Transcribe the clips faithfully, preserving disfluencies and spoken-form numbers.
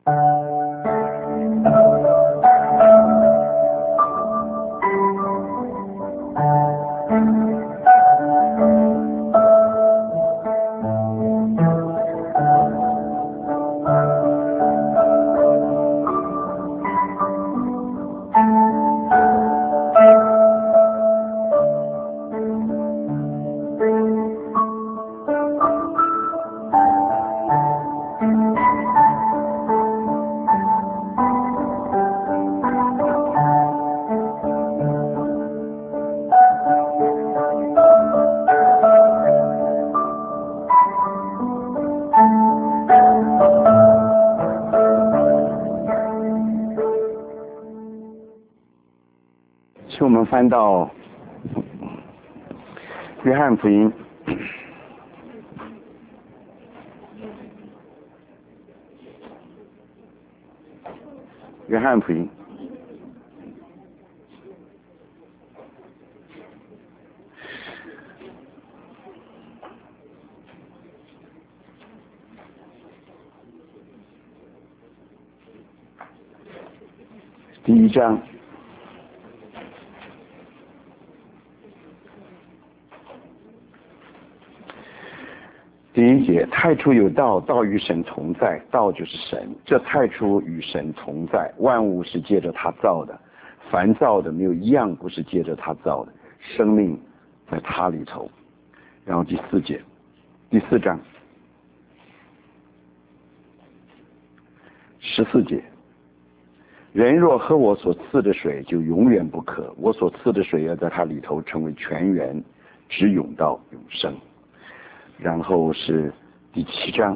请我们翻到约翰福音约翰福音第一章第一节，太初有道，道与神同在，道就是神。这太初与神同在，万物是借着他造的，凡造的没有一样不是借着他造的，生命在他里头。然后第四节，第四章十四节，人若喝我所赐的水，就永远不渴，我所赐的水要在他里头成为泉源，直涌到永生。然后是第七章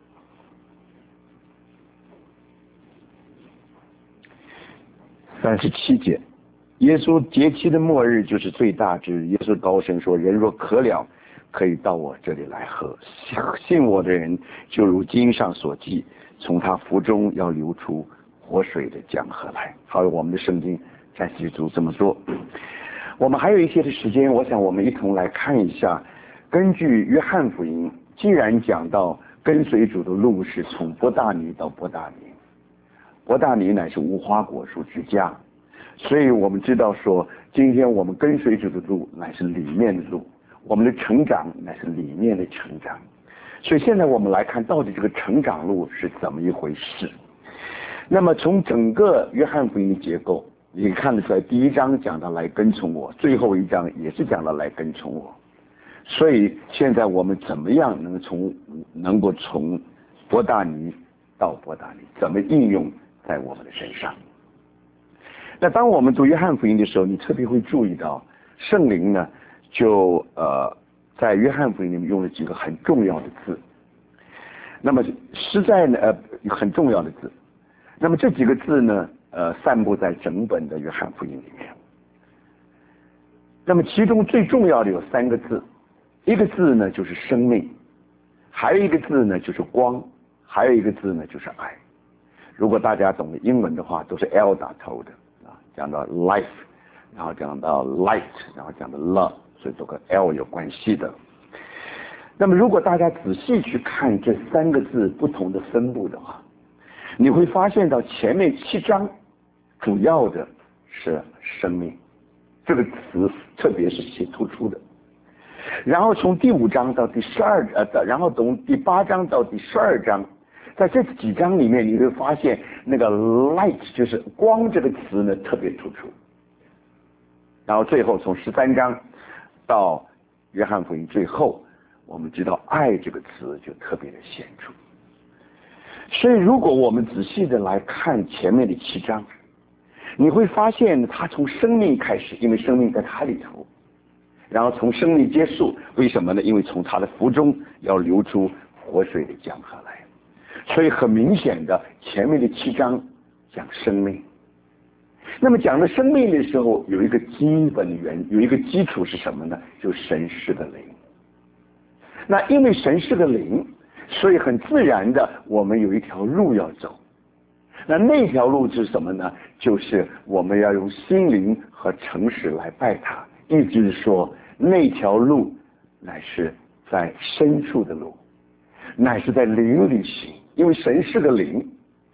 三十七节，耶稣节期的末日就是最大之日。耶稣高声说：人若渴了，可以到我这里来喝，信我的人就如经上所记，从他腹中要流出活水的江河来。好，我们的圣经在记住这么做。我们还有一些的时间，我想我们一同来看一下，根据约翰福音，既然讲到跟随主的路是从伯大尼到伯大尼，伯大尼乃是无花果树之家，所以我们知道说，今天我们跟随主的路乃是里面的路，我们的成长乃是里面的成长。所以现在我们来看到底这个成长路是怎么一回事。那么从整个约翰福音的结构，你看得出来，第一章讲到来跟从我，最后一章也是讲到来跟从我。所以现在我们怎么样能从能够从伯大尼到伯大尼，怎么应用在我们的身上？那当我们读约翰福音的时候，你特别会注意到圣灵呢，就呃在约翰福音里面用了几个很重要的字。那么实在呢呃很重要的字，那么这几个字呢呃散布在整本的约翰福音里面。那么其中最重要的有三个字，一个字呢就是生命，还有一个字呢就是光，还有一个字呢就是爱。如果大家懂得英文的话，都是 L 打头的啊，讲到 life， 然后讲到 light， 然后讲到 love， 所以都跟 L 有关系的。那么如果大家仔细去看这三个字不同的分布的话，你会发现到前面七章主要的是生命这个词，特别是写突出的。然后从第五章到第十二呃，然后从第八章到第十二章，在这几章里面，你会发现那个 light 就是光这个词呢特别突出。然后最后从十三章到约翰福音最后，我们知道爱这个词就特别的显著。所以如果我们仔细的来看前面的七章，你会发现他从生命开始，因为生命在他里头，然后从生命结束，为什么呢？因为从他的腹中要流出活水的江河来。所以很明显的，前面的七章讲生命。那么讲到生命的时候，有一个基本原有一个基础是什么呢？就是神是个灵。那因为神是个灵，所以很自然的我们有一条路要走。那那条路是什么呢？就是我们要用心灵和诚实来拜他。意思是说，那条路乃是在深处的路，乃是在灵里行。因为神是个灵，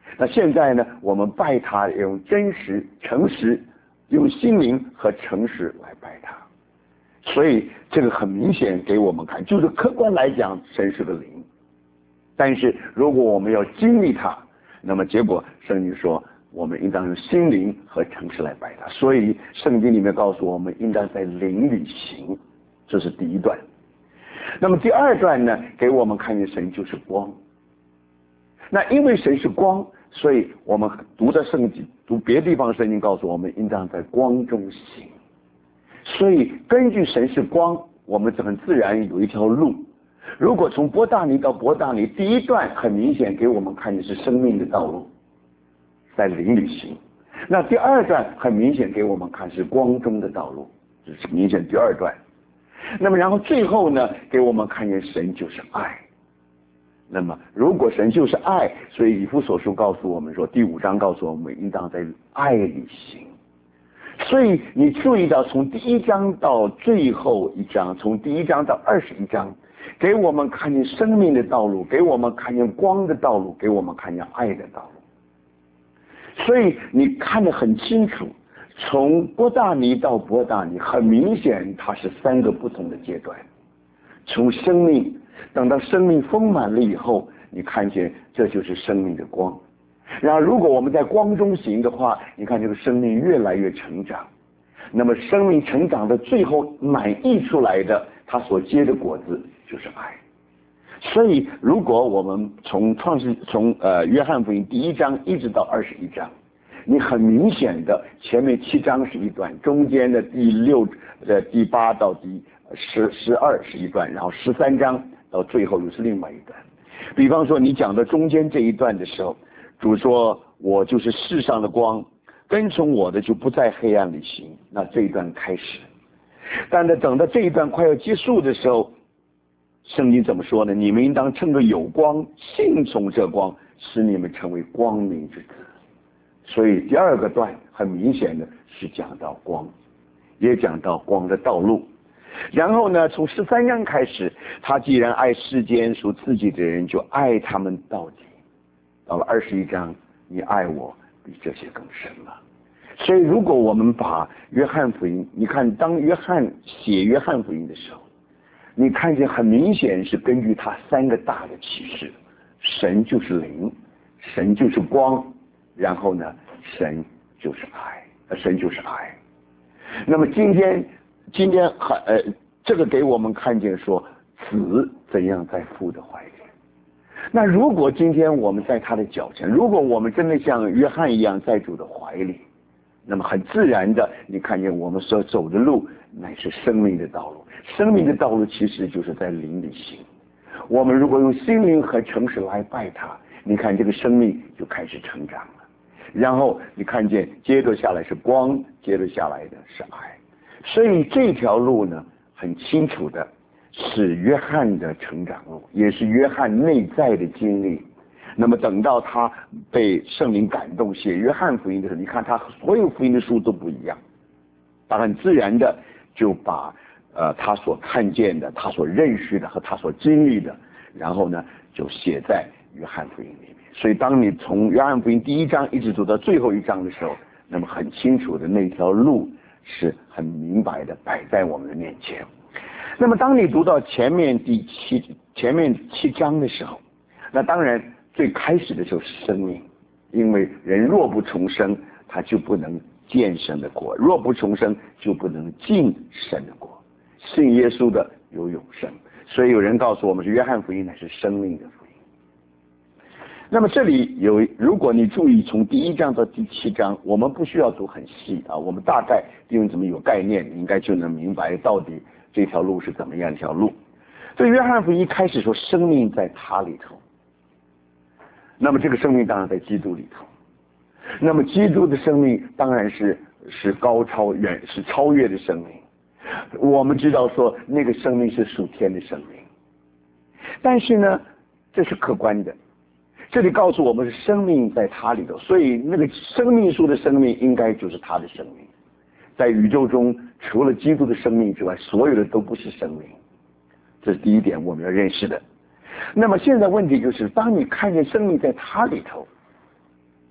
那现在呢，我们拜他用真实、诚实，用心灵和诚实来拜他。所以这个很明显给我们看，就是客观来讲，神是个灵。但是如果我们要经历他，那么结果圣经说，我们应当用心灵和诚实来拜他。所以圣经里面告诉我们，应当在灵里行，这是第一段。那么第二段呢，给我们看见神就是光。那因为神是光，所以我们读的圣经，读别的地方圣经告诉我们，应当在光中行。所以根据神是光，我们很自然有一条路。如果从伯大尼到伯大尼，第一段很明显给我们看见是生命的道路，在灵里行。那第二段很明显给我们看是光中的道路，这是明显第二段。那么然后最后呢，给我们看见神就是爱。那么如果神就是爱，所以以弗所书告诉我们说，第五章告诉我们应当在爱里行。所以你注意到从第一章到最后一章，从第一章到二十一章，给我们看见生命的道路，给我们看见光的道路，给我们看见爱的道路。所以你看得很清楚，从伯大尼到伯大尼，很明显它是三个不同的阶段。从生命等到生命丰满了以后，你看见这就是生命的光。然后如果我们在光中行的话，你看这个生命越来越成长。那么生命成长的最后满溢出来的，它所结的果子就是爱。所以如果我们从创世从呃约翰福音第一章一直到二十一章，你很明显的前面七章是一段，中间的第六呃第八到第十十二是一段，然后十三章到最后又是另外一段。比方说你讲到中间这一段的时候，主说我就是世上的光，跟从我的就不在黑暗里行。那这一段开始，但是等到这一段快要结束的时候，圣经怎么说呢？你们应当趁着有光，信从这光，使你们成为光明之子。所以第二个段很明显的是讲到光，也讲到光的道路。然后呢，从十三章开始，他既然爱世间属自己的人，就爱他们到底。到了二十一章，你爱我比这些更深了。所以如果我们把约翰福音，你看当约翰写约翰福音的时候，你看见很明显是根据他三个大的启示，神就是灵，神就是光，然后呢，神就是爱，神就是爱。那么今天今天还呃这个给我们看见说子怎样在父的怀里。那如果今天我们在他的脚前，如果我们真的像约翰一样在主的怀里，那么很自然的，你看见我们所走的路乃是生命的道路。生命的道路其实就是在灵里行。我们如果用心灵和诚实来拜他，你看这个生命就开始成长了。然后你看见接着下来是光，接着下来的是爱。所以这条路呢，很清楚的是约翰的成长路，也是约翰内在的经历。那么等到他被圣灵感动写约翰福音的时候，你看他所有福音的书都不一样，他很自然的就把呃他所看见的、他所认识的和他所经历的，然后呢就写在约翰福音里面。所以当你从约翰福音第一章一直读到最后一章的时候，那么很清楚的那条路是很明白的摆在我们的面前。那么当你读到前面第七前面七章的时候，那当然最开始的就是生命，因为人若不重生，他就不能见神的国；若不重生，就不能进神的国。信耶稣的有永生，所以有人告诉我们是约翰福音乃是生命的福音。那么这里有，如果你注意从第一章到第七章，我们不需要读很细啊，我们大概因为怎么有概念，应该就能明白到底这条路是怎么样一条路。所以约翰福音一开始说生命在他里头，那么这个生命当然在基督里头，那么基督的生命当然是是高超远是超越的生命。我们知道说那个生命是属天的生命，但是呢这是客观的，这里告诉我们是生命在他里头，所以那个生命树的生命应该就是他的生命。在宇宙中除了基督的生命之外，所有的都不是生命，这是第一点我们要认识的。那么现在问题就是，当你看见生命在他里头，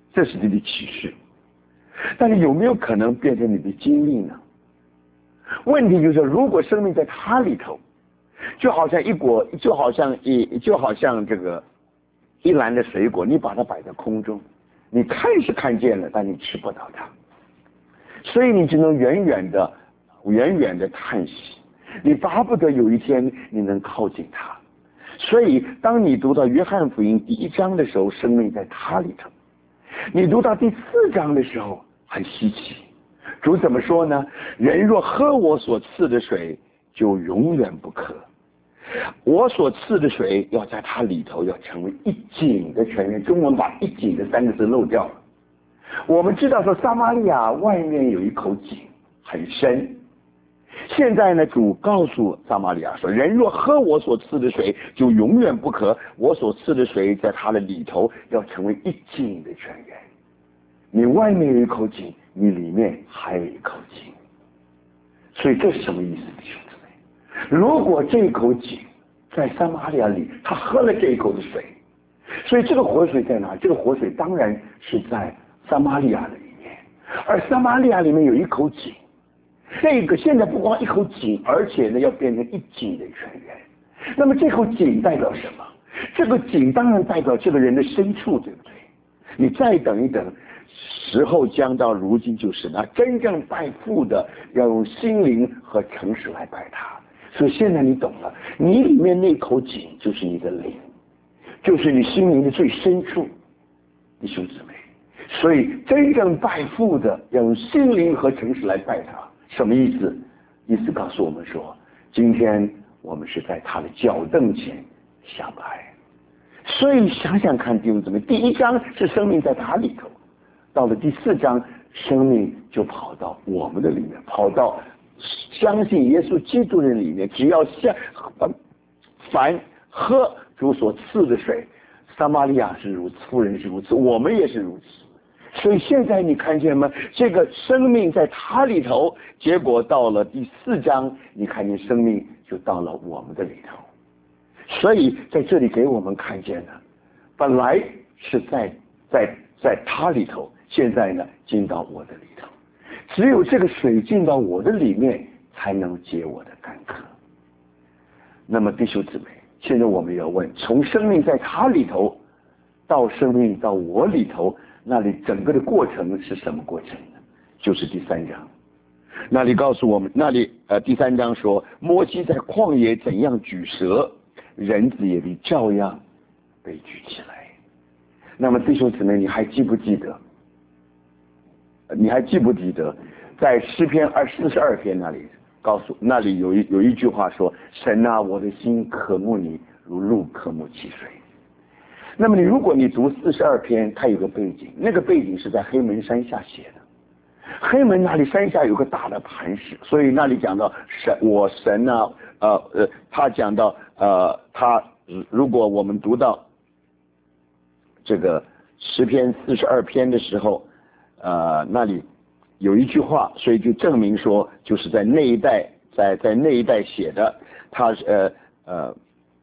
这是你的启示。但是有没有可能变成你的经历呢？问题就是说，如果生命在它里头，就好像一果，就好像一，就好像这个一篮的水果，你把它摆在空中，你看是看见了，但你吃不到它，所以你只能远远的、远远的叹息，你巴不得有一天你能靠近它。所以，当你读到约翰福音第一章的时候，生命在它里头；你读到第四章的时候，很稀奇。主怎么说呢？人若喝我所赐的水，就永远不渴。我所赐的水要在它里头，要成为一井的泉源。中文把一井的三个字漏掉了。我们知道说，撒玛利亚外面有一口井，很深。现在呢，主告诉撒玛利亚说，人若喝我所赐的水，就永远不渴。我所赐的水在它的里头，要成为一井的泉源。你外面有一口井，你里面还有一口井。所以这是什么意思，弟兄姊妹？如果这口井在撒玛利亚里，他喝了这一口的水，所以这个活水在哪？这个活水当然是在撒玛利亚的里面，而撒玛利亚里面有一口井。这个现在不光一口井，而且呢要变成一井的泉源。那么这口井代表什么？这个井当然代表这个人的深处，对不对？你再等一等，时候将到，如今就是那真正拜父的要用心灵和诚实来拜他。所以现在你懂了，你里面那口井就是你的灵，就是你心灵的最深处，弟兄姊妹。所以真正拜父的要用心灵和诚实来拜他。什么意思？意思告诉我们说，今天我们是在他的脚凳前下拜。所以想想看，弟兄姊妹，第一章是生命在他里头，到了第四章，生命就跑到我们的里面，跑到相信耶稣基督的里面。只要相凡喝主所赐的水，撒玛利亚是如此，妇人是如此，我们也是如此。所以现在你看见吗？这个生命在他里头，结果到了第四章，你看见生命就到了我们的里头。所以在这里给我们看见了，本来是在在在他里头，现在呢进到我的里头。只有这个水进到我的里面，才能解我的干渴。那么弟兄姊妹，现在我们要问，从生命在他里头到生命到我里头，那里整个的过程是什么过程呢？就是第三章，那里告诉我们，那里呃第三章说，摩西在旷野怎样举蛇，人子也必照样被举起来。那么弟兄姊妹，你还记不记得？你还记不记得，在诗篇二四十二篇那里告诉，那里有一有一句话说：“神啊，我的心渴慕你，如鹿渴慕溪水。”那么你如果你读四十二篇，它有个背景，那个背景是在黑门山下写的。黑门那里山下有个大的磐石，所以那里讲到神，我神啊，呃呃，他讲到呃，他如果我们读到这个诗篇四十二篇的时候，呃，那里有一句话，所以就证明说，就是在那一代，在在那一代写的，他呃呃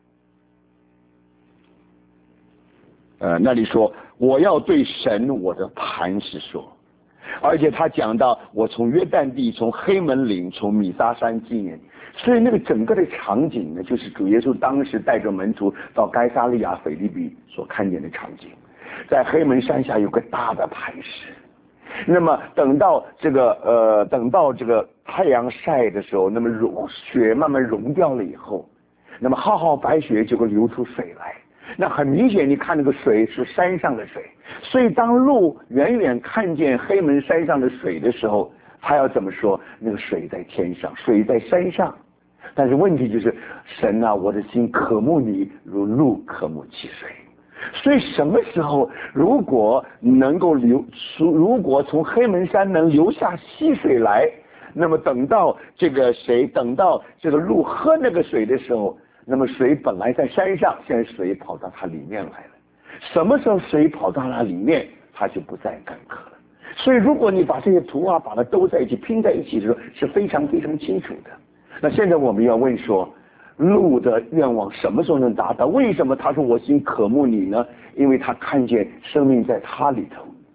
呃那里说，我要对神我的磐石说。而且他讲到，我从约旦地，从黑门岭，从米撒山纪念你。所以那个整个的场景呢，就是主耶稣当时带着门徒到该撒利亚腓立比所看见的场景。在黑门山下有个大的磐石，那么等到这个呃，等到这个太阳晒的时候，那么融雪慢慢融掉了以后，那么浩浩白雪就会流出水来。那很明显，你看那个水是山上的水，所以当鹿远远看见黑门山上的水的时候，他要怎么说？那个水在天上，水在山上。但是问题就是，神啊，我的心渴慕你，如鹿渴慕溪水。所以什么时候如果能够流，如果从黑门山能流下溪水来，那么等到这个谁，等到这个鹿喝那个水的时候，那么水本来在山上，现在水跑到它里面来了。什么时候水跑到它里面，它就不再干渴了。所以如果你把这些图画把它都在一起拼在一起的时候，是非常非常清楚的。那现在我们要问说，鹿的愿望什么时候能达到？为什么他说我心渴慕你呢？因为他看见生命在他里头，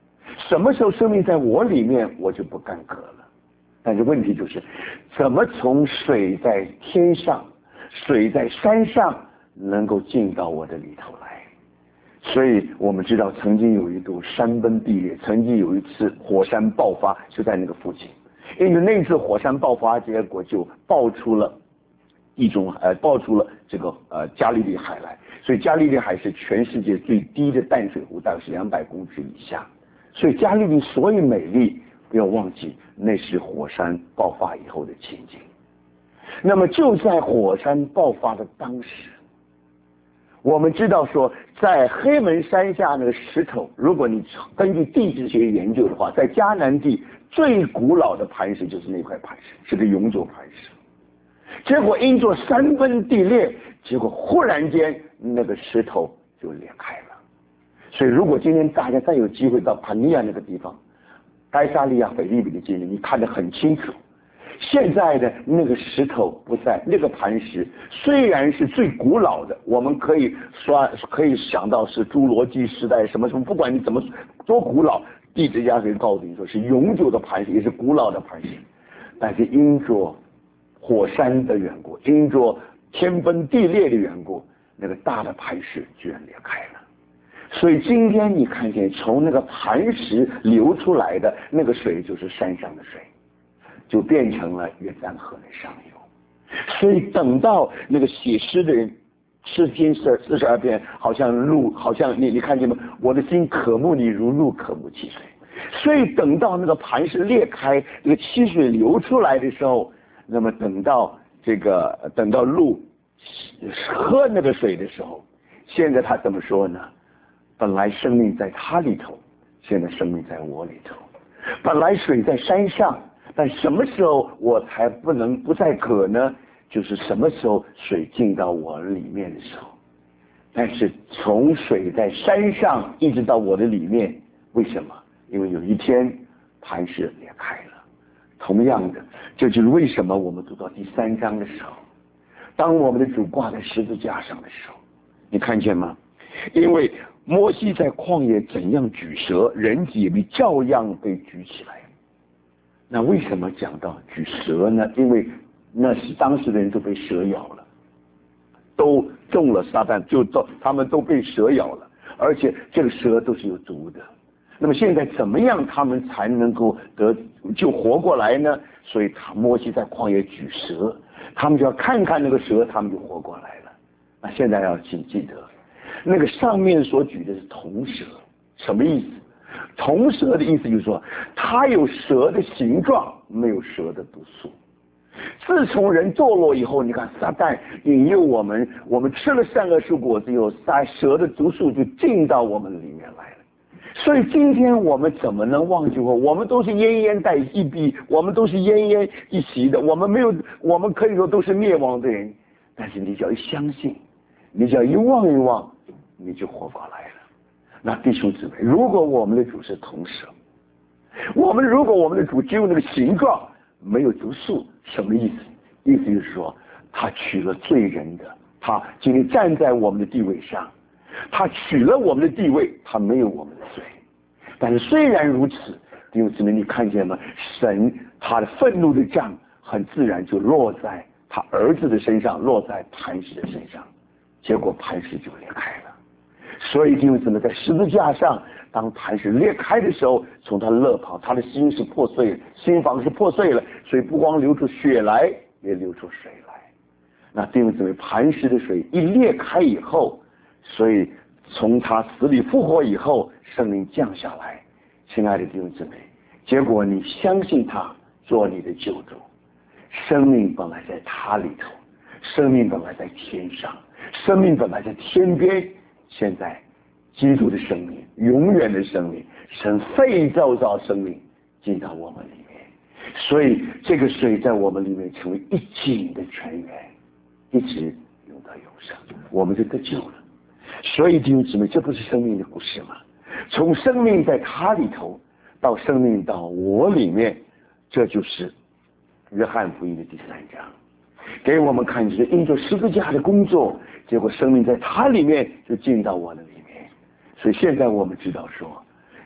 什么时候生命在我里面，我就不干渴了。但是问题就是，怎么从水在天上，水在山上，能够进到我的里头来？所以我们知道，曾经有一度山崩地裂，曾经有一次火山爆发，就在那个附近。因为那次火山爆发，结果就爆出了地中呃爆出了这个呃加利利海来。所以加利利海是全世界最低的淡水湖，大概是两百公尺以下。所以加利利所以美丽，不要忘记那是火山爆发以后的情景。那么就在火山爆发的当时，我们知道说，在黑门山下那个石头，如果你根据地质学研究的话，在迦南地最古老的磐石就是那块磐石，是个永久磐石。结果因着山崩地裂，结果忽然间那个石头就裂开了。所以如果今天大家再有机会到帕尼亚那个地方，该萨利亚腓立比的经历，你看得很清楚。现在的那个石头不在，那个磐石虽然是最古老的，我们可以说可以想到是侏罗纪时代什么什么，不管你怎么多古老，地质家可以告诉你说是永久的磐石，也是古老的磐石。但是因着火山的缘故，因着天崩地裂的缘故，那个大的磐石居然裂开了。所以今天你看见从那个磐石流出来的那个水，就是山上的水，就变成了约旦河的上游。所以等到那个写诗的人诗篇四十二篇，好像鹿，好像你你看见吗？我的心渴慕你，如鹿渴慕溪水。所以等到那个磐石裂开，那个溪水流出来的时候，那么等到这个等到鹿喝那个水的时候，现在他怎么说呢？本来生命在他里头，现在生命在我里头。本来水在山上，但什么时候我才不能不再渴呢？就是什么时候水进到我里面的时候。但是从水在山上一直到我的里面，为什么？因为有一天磐石裂开了。同样的，这就是为什么我们读到第三章的时候，当我们的主挂在十字架上的时候，你看见吗？因为摩西在旷野怎样举蛇，人子也必照样被举起来。那为什么讲到举蛇呢？因为那是当时的人都被蛇咬了，都中了撒旦，就都他们都被蛇咬了，而且这个蛇都是有毒的。那么现在怎么样他们才能够得就活过来呢？所以他摩西在旷野举蛇，他们就要看看那个蛇，他们就活过来了。那现在要请记得，那个上面所举的是铜蛇，什么意思？铜蛇的意思就是说，它有蛇的形状，没有蛇的毒素。自从人堕落以后，你看撒旦引诱我们，我们吃了善恶树果子以后，撒蛇的毒素就进到我们里面来了。所以今天我们怎么能忘记过？我们都是奄奄待一毙，我们都是奄奄一息的，我们没有，我们可以说都是灭亡的人。但是你只要一相信，你只要一望一望，你就活过来了。那弟兄姊妹，如果我们的主是铜蛇，我们如果我们的主只有那个形状，没有毒素，什么意思？意思就是说，他取了罪人的，他今天站在我们的地位上，他取了我们的地位，他没有我们的罪。但是虽然如此，弟兄姊妹，你看见吗？神他的愤怒的杖很自然就落在他儿子的身上，落在磐石的身上，结果磐石就裂开了。所以弟兄姊妹，在十字架上，当磐石裂开的时候，从他肋旁，他的心是破碎，心房是破碎了，所以不光流出血来，也流出水来。那弟兄姊妹，磐石的水一裂开以后，所以从他死里复活以后，圣灵降下来。亲爱的弟兄姊妹，结果你相信他做你的救主，生命本来在他里头，生命本来在天上，生命本来在天边，现在基督的生命，永远的生命，神废造造生命进到我们里面，所以这个水在我们里面成为一井的泉源，一直流到永生，我们就得救了。所以弟兄姊妹，这不是生命的故事吗？从生命在他里头到生命到我里面，这就是约翰福音的第三章，给我们看就是因着十字架的工作，结果生命在他里面就进到我的里面。所以现在我们知道说，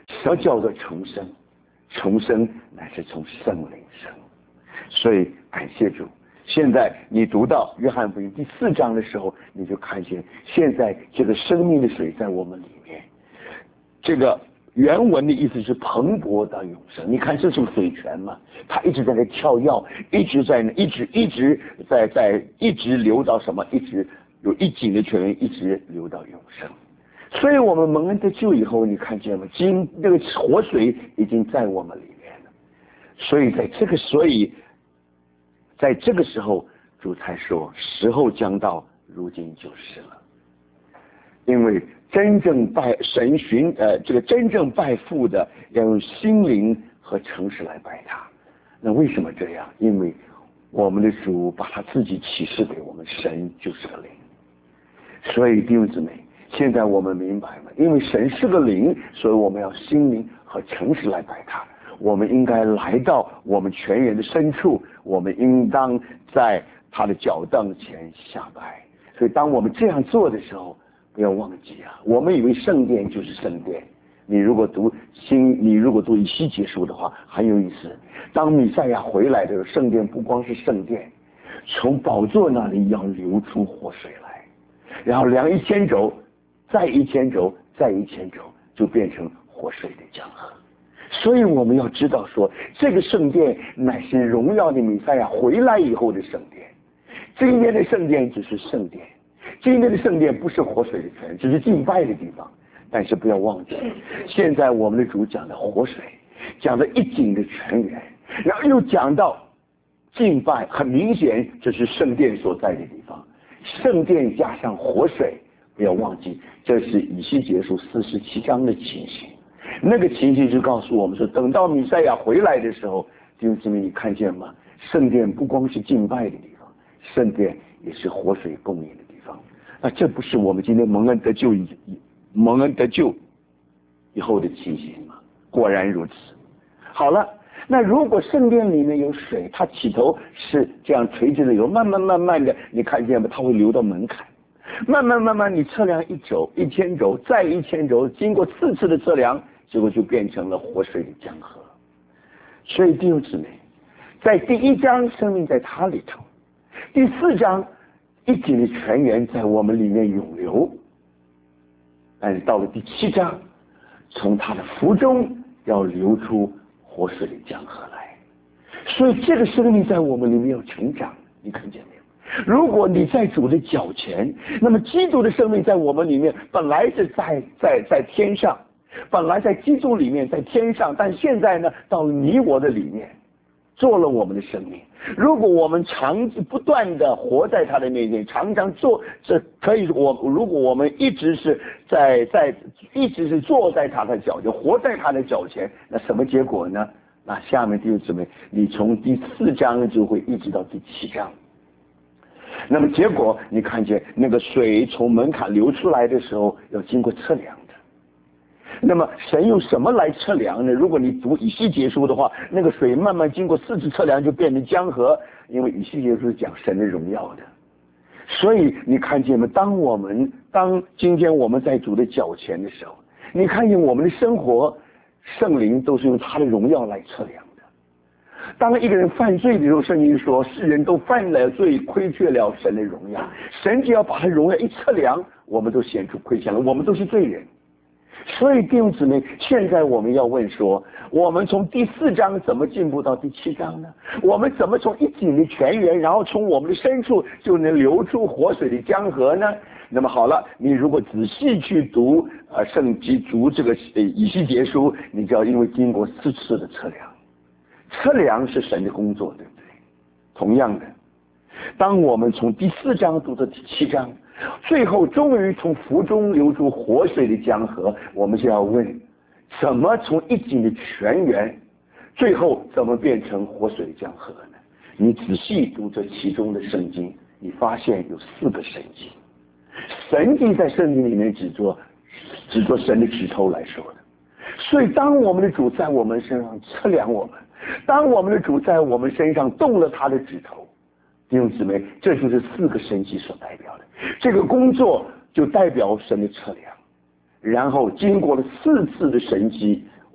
什么叫做重生？重生乃是从圣灵生。所以感谢主，现在你读到约翰福音第四章的时候，你就看见现在这个生命的水在我们里面。这个原文的意思是蓬勃到永生。你看这是水泉嘛，它一直在那跳跃，一直在那，一直一直在在一直流到什么？一直有一井的泉源，一直流到永生。所以我们蒙恩得救以后，你看见吗？经那个活水已经在我们里面了。所以在这个，所以在这个时候，主才说时候将到，如今就是了。因为真正拜神寻呃，这个真正拜父的要用心灵和诚实来拜他。那为什么这样？因为我们的主把他自己启示给我们，神就是个灵。所以弟兄姊妹，现在我们明白了，因为神是个灵，所以我们要心灵和诚实来拜他。我们应该来到我们泉源的深处，我们应当在他的脚凳前下拜。所以当我们这样做的时候，不要忘记啊，我们以为圣殿就是圣殿。你如果读新，你如果读以西结书的话，很有意思。当弥赛亚回来的时候，圣殿不光是圣殿，从宝座那里要流出活水来，然后量一千肘，再一千肘，再一千肘，就变成活水的江河。所以我们要知道说，这个圣殿乃是荣耀的弥赛亚回来以后的圣殿。今天的圣殿只是圣殿，今天的圣殿不是活水的泉，只是敬拜的地方。但是不要忘记，现在我们的主讲的活水，讲的一井的泉源，然后又讲到敬拜，很明显这是圣殿所在的地方。圣殿加上活水，不要忘记，这是以西结书四十七章的情形。那个情形就告诉我们说，等到弥赛亚回来的时候，弟兄姊妹，你看见吗？圣殿不光是敬拜的地方，圣殿也是活水供应的地方。那这不是我们今天蒙恩得救以蒙恩得救以后的情形吗？果然如此。好了，那如果圣殿里面有水，它起头是这样垂直的流，慢慢慢慢的，你看见吗？它会流到门槛，慢慢慢慢，你测量一肘、一千肘，再一千肘，经过次次的测量，结果就变成了活水的江河。所以弟兄姊妹，在第一章生命在它里头，第四章一井的泉源在我们里面涌流。但是到了第七章，从他的腹中要流出活水的江河来。所以这个生命在我们里面要成长，你看见没有？如果你在主的脚前，那么基督的生命在我们里面本来是在在在天上，本来在基督里面在天上，但现在呢，到了你我的里面，做了我们的生命。如果我们长不断的活在他的面前，常常做，这可以我如果我们一直是在在一直是坐在他的脚前，活在他的脚前，那什么结果呢？那下面弟兄姊妹，你从第四章就会一直到第七章。那么结果你看见那个水从门槛流出来的时候，要经过测量。那么神用什么来测量呢？如果你读以西结书的话，那个水慢慢经过四次测量就变成江河，因为以西结书是讲神的荣耀的。所以你看见吗？当我们当今天我们在主的脚前的时候，你看见我们的生活，圣灵都是用他的荣耀来测量的。当一个人犯罪的时候，圣经说世人都犯了罪，亏缺了神的荣耀。神只要把他荣耀一测量，我们都显出亏欠了，我们都是罪人。所以弟兄姊妹，现在我们要问说，我们从第四章怎么进步到第七章呢？我们怎么从一井的泉源，然后从我们的深处就能流出活水的江河呢？那么好了，你如果仔细去读呃圣经读这个呃以西结书，你就要因为经过四次的测量，测量是神的工作，对不对？同样的，当我们从第四章读到第七章，最后终于从腹中流出活水的江河，我们就要问，怎么从一井的泉源，最后怎么变成活水的江河呢？你仔细读这其中的圣经，你发现有四个神迹。神迹在圣经里面只做只做神的指头来说的。所以当我们的主在我们身上测量我们，当我们的主在我们身上动了他的指头，弟兄姊妹，这就是四个神迹所代表的。这个工作就代表神的测量，然后经过了四次的神迹，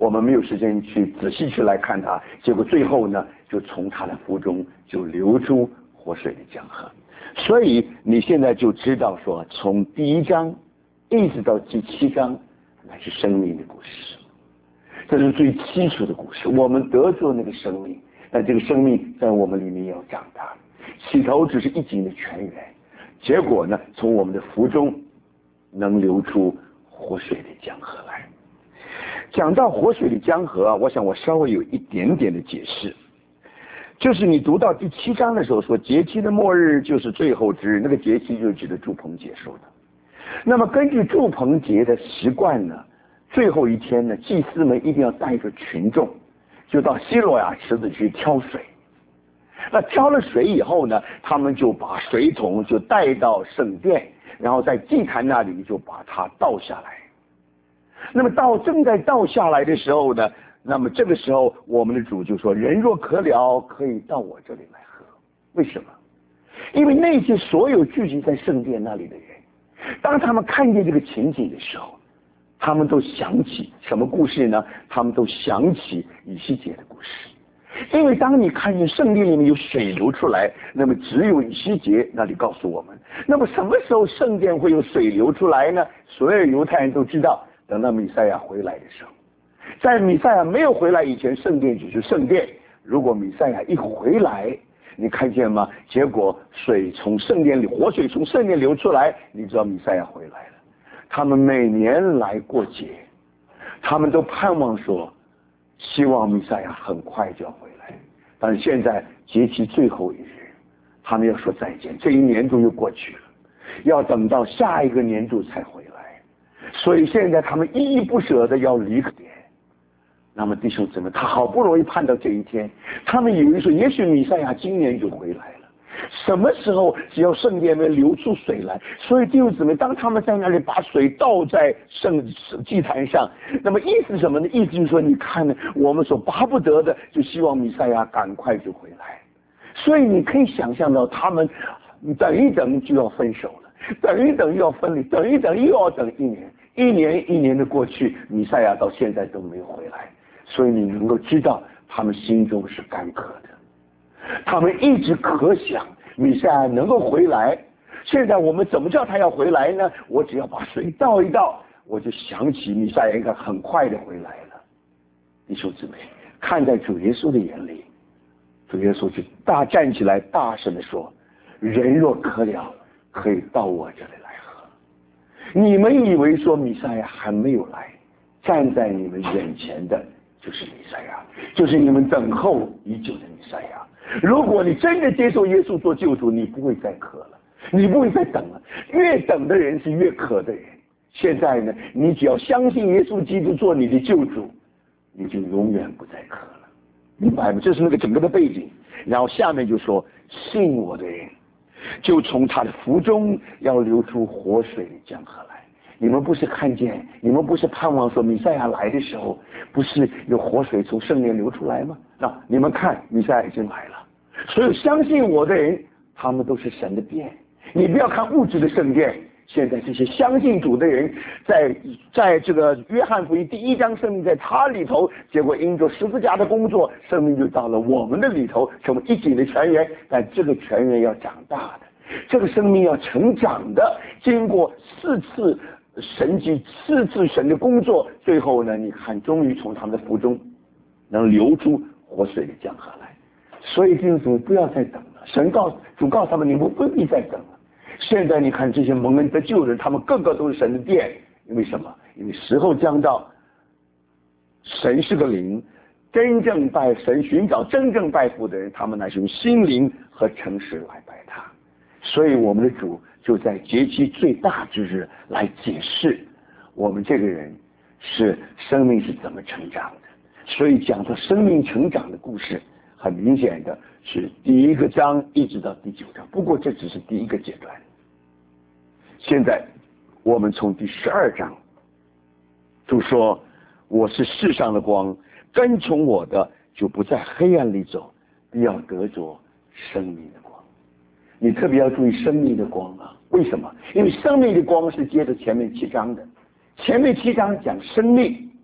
我们没有时间去仔细去来看它，结果最后呢，就从他的腹中就流出活水的江河。所以你现在就知道说，从第一章一直到第七章，乃是生命的故事，这是最基础的故事。我们得着那个生命，但这个生命在我们里面要长大。起头只是一井的泉源，结果呢，从我们的腹中能流出活水的江河来。讲到活水的江河啊，我想我稍微有一点点的解释。就是你读到第七章的时候说，节期的末日就是最后之日，那个节期就是指的住棚节说的。那么根据住棚节的习惯呢，最后一天呢，祭司们一定要带着群众，就到西罗亚池子去挑水。那挑了水以后呢，他们就把水桶就带到圣殿，然后在祭坛那里就把它倒下来。那么到正在倒下来的时候呢，那么这个时候我们的主就说，人若渴了，可以到我这里来喝。为什么？因为那些所有聚集在圣殿那里的人，当他们看见这个情景的时候，他们都想起什么故事呢？他们都想起以西结的故事。因为当你看见圣殿里面有水流出来，那么只有以西结那里告诉我们，那么什么时候圣殿会有水流出来呢？所有犹太人都知道，等到弥赛亚回来的时候。在弥赛亚没有回来以前，圣殿只是圣殿。如果弥赛亚一回来，你看见吗？结果水从圣殿里，活水从圣殿流出来，你知道弥赛亚回来了。他们每年来过节，他们都盼望说，希望弥赛亚很快就要回来。但是现在节期最后一日，他们要说再见，这一年度又过去了，要等到下一个年度才回来。所以现在他们依依不舍的要离开。那么弟兄姊妹，他好不容易盼到这一天，他们以为说也许弥赛亚今年就回来了。什么时候只要圣殿里流出水来，所以弟兄姊妹，当他们在那里把水倒在圣祭坛上，那么意思什么呢？意思就是说，你看呢，我们所巴不得的，就希望弥赛亚赶快就回来。所以你可以想象到，他们等一等就要分手了，等一等又要分离，等一等又要等一年，一年一年的过去，弥赛亚到现在都没有回来。所以你能够知道他们心中是干渴的，他们一直渴想弥赛亚能够回来。现在我们怎么叫他要回来呢？我只要把水倒一倒，我就想起弥赛亚应该很快的回来了。弟兄姊妹，看在主耶稣的眼里，主耶稣就大站起来大声的说，人若渴了，可以到我这里来喝。你们以为说弥赛亚还没有来，站在你们眼前的就是弥赛亚，就是你们等候已久的弥赛亚。如果你真的接受耶稣做救主，你不会再渴了，你不会再等了。越等的人是越渴的人。现在呢，你只要相信耶稣基督做你的救主，你就永远不再渴了，明白吗？这是那个整个的背景。然后下面就说，信我的人，就从他的腹中要流出活水的江河来。你们不是看见，你们不是盼望说弥赛亚来的时候，不是有活水从圣殿流出来吗？那你们看，弥赛亚已经来了。所有相信我的人，他们都是神的殿。你不要看物质的圣殿，现在这些相信主的人，在在这个约翰福音第一章，生命在他里头，结果因着十字架的工作，生命就到了我们的里头，成为一井的泉源。但这个泉源要长大的，这个生命要成长的，经过四次神迹，四次神的工作，最后呢，你看终于从他们的腹中能流出活水的江河来。所以弟兄姊妹，不要再等了，神告主告诉他们，你们不必再等了。现在你看这些蒙恩得救的人，他们个个都是神的殿。因为什么？因为时候将到，神是个灵，真正拜神寻找真正拜父的人，他们乃是用心灵和诚实来拜他。所以我们的主就在节期最大之日来解释我们这个人是生命是怎么成长的。所以讲到生命成长的故事，很明显的是第一个章一直到第九章，不过这只是第一个阶段。现在我们从第十二章就说，我是世上的光，跟从我的就不在黑暗里走，必要得着生命的光。你特别要注意生命的光啊！为什么？因为生命的光是接着前面七章的，前面七章讲生命，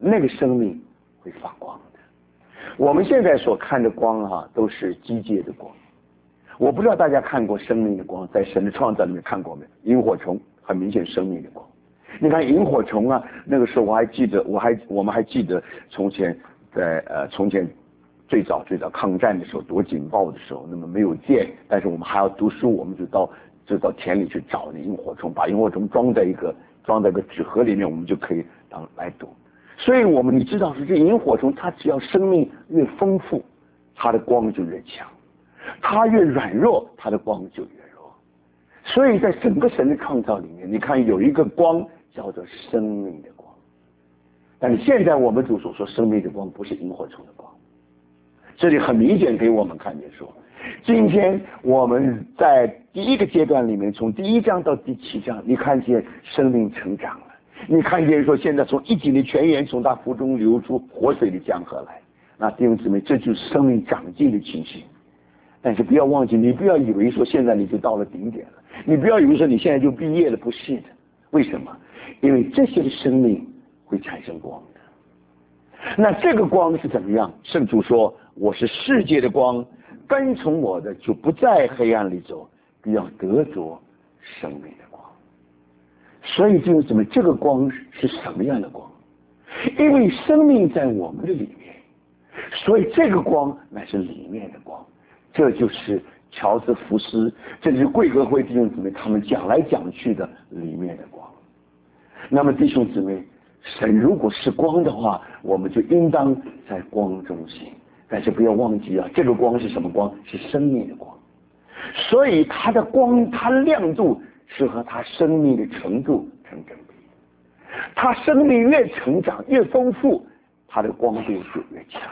那个生命会发光的。我们现在所看的光哈、啊，都是机械的光。我不知道大家看过生命的光，在神的创造里面看过没有？萤火虫很明显生命的光。你看萤火虫啊，那个时候我还记得，我还我们还记得从前在呃从前最早最早抗战的时候，躲警报的时候，那么没有电，但是我们还要读书，我们就到就到田里去找那萤火虫，把萤火虫装在一个装在一个纸盒里面，我们就可以当来读。所以我们你知道是这萤火虫，它只要生命越丰富，它的光就越强；它越软弱，它的光就越弱。所以在整个神的创造里面，你看有一个光叫做生命的光。但是现在我们主所说生命的光不是萤火虫的光，这里很明显给我们看见说，今天我们在第一个阶段里面，从第一章到第七章，你看见生命成长了，你看见说现在从一井的泉源从他腹中流出活水的江河来，那弟兄姊妹，这就是生命长进的情形。但是不要忘记，你不要以为说现在你就到了顶点了，你不要以为说你现在就毕业了，不是的。为什么？因为这些的生命会产生光的。那这个光是怎么样？圣主说，我是世界的光，跟从我的就不在黑暗里走，必要得着生命的光。所以弟兄姊妹，这个光是什么样的光？因为生命在我们的里面，所以这个光乃是里面的光。这就是乔治福斯，这就是贵格会弟兄姊妹他们讲来讲去的里面的光。那么弟兄姊妹，神如果是光的话，我们就应当在光中行。但是不要忘记啊，这个光是什么光？是生命的光。所以它的光，它亮度是和它生命的程度成正比。它生命越成长越丰富，它的光度就越强。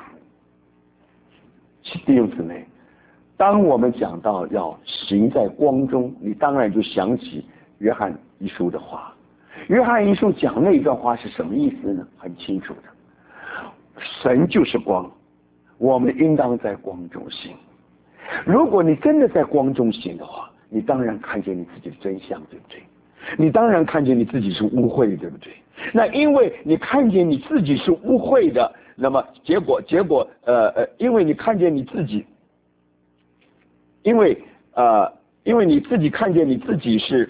弟兄姊妹，当我们讲到要行在光中，你当然就想起约翰一书的话。约翰一书讲那一段话是什么意思呢？很清楚的，神就是光，我们应当在光中行。如果你真的在光中行的话，你当然看见你自己的真相，对不对？你当然看见你自己是污秽，对不对？那因为你看见你自己是污秽的，那么结果结果呃呃，因为你看见你自己。因为呃，因为你自己看见你自己是，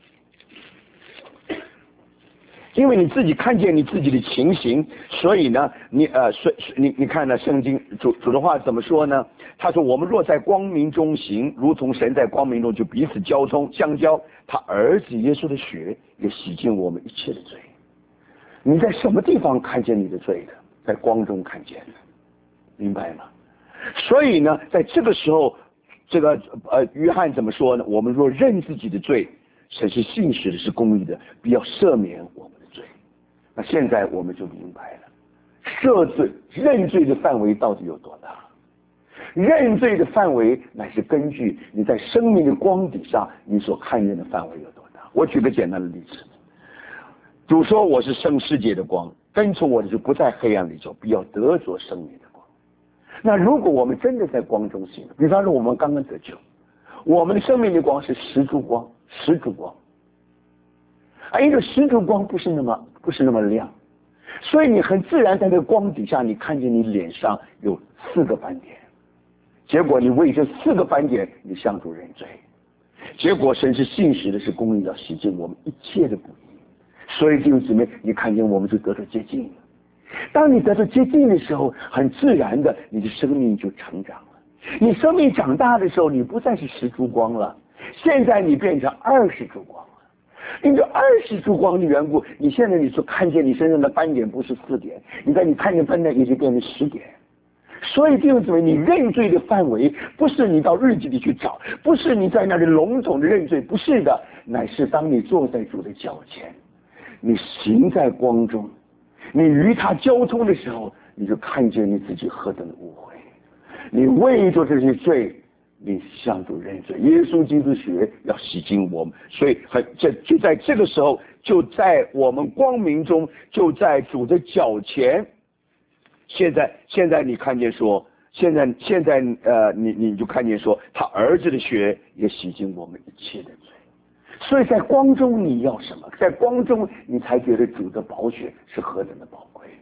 因为你自己看见你自己的情形，所以呢，你呃，所你你看呢，圣经主主的话怎么说呢？他说：“我们若在光明中行，如同神在光明中，就彼此交通相交。他儿子耶稣的血也洗净我们一切的罪。”你在什么地方看见你的罪的？在光中看见的，明白吗？所以呢，在这个时候。这个呃，约翰怎么说呢？我们若认自己的罪，神是信实的，是公义的，必要赦免我们的罪。那现在我们就明白了，赦罪、认罪的范围到底有多大？认罪的范围乃是根据你在生命的光底下你所看见的范围有多大。我举个简单的例子，主说我是生世界的光，跟从我的就不在黑暗里走，必要得着生命的光。那如果我们真的在光中行，比方说我们刚刚得救，我们的生命的光是十柱光，十柱光，啊，因为十柱光不是那么不是那么亮，所以你很自然在这个光底下，你看见你脸上有四个斑点，结果你为这四个斑点你向主认罪，结果神是信实的，是公义的，洗净我们一切的不义。所以弟兄姊妹，你看见我们就得到接近了。当你得到接近的时候，很自然的你的生命就成长了。你生命长大的时候，你不再是十柱光了，现在你变成二十柱光了。因为二十柱光的缘故，你现在你所看见你身上的斑点不是四点，你在你看见斑点已经变成十点。所以弟兄姊妹，你认罪的范围不是你到日记里去找，不是你在那里笼统的认罪，不是的，乃是当你坐在主的脚前，你行在光中，你与他交通的时候，你就看见你自己何等的污秽，你为着这些罪，你向主认罪，耶稣基督血要洗净我们，所以很这就在这个时候，就在我们光明中，就在主的脚前。现在现在你看见说，现在现在呃，你你就看见说，他儿子的血也洗净我们一切的罪。所以在光中你要什么？在光中你才觉得主的宝血是何等的宝贵。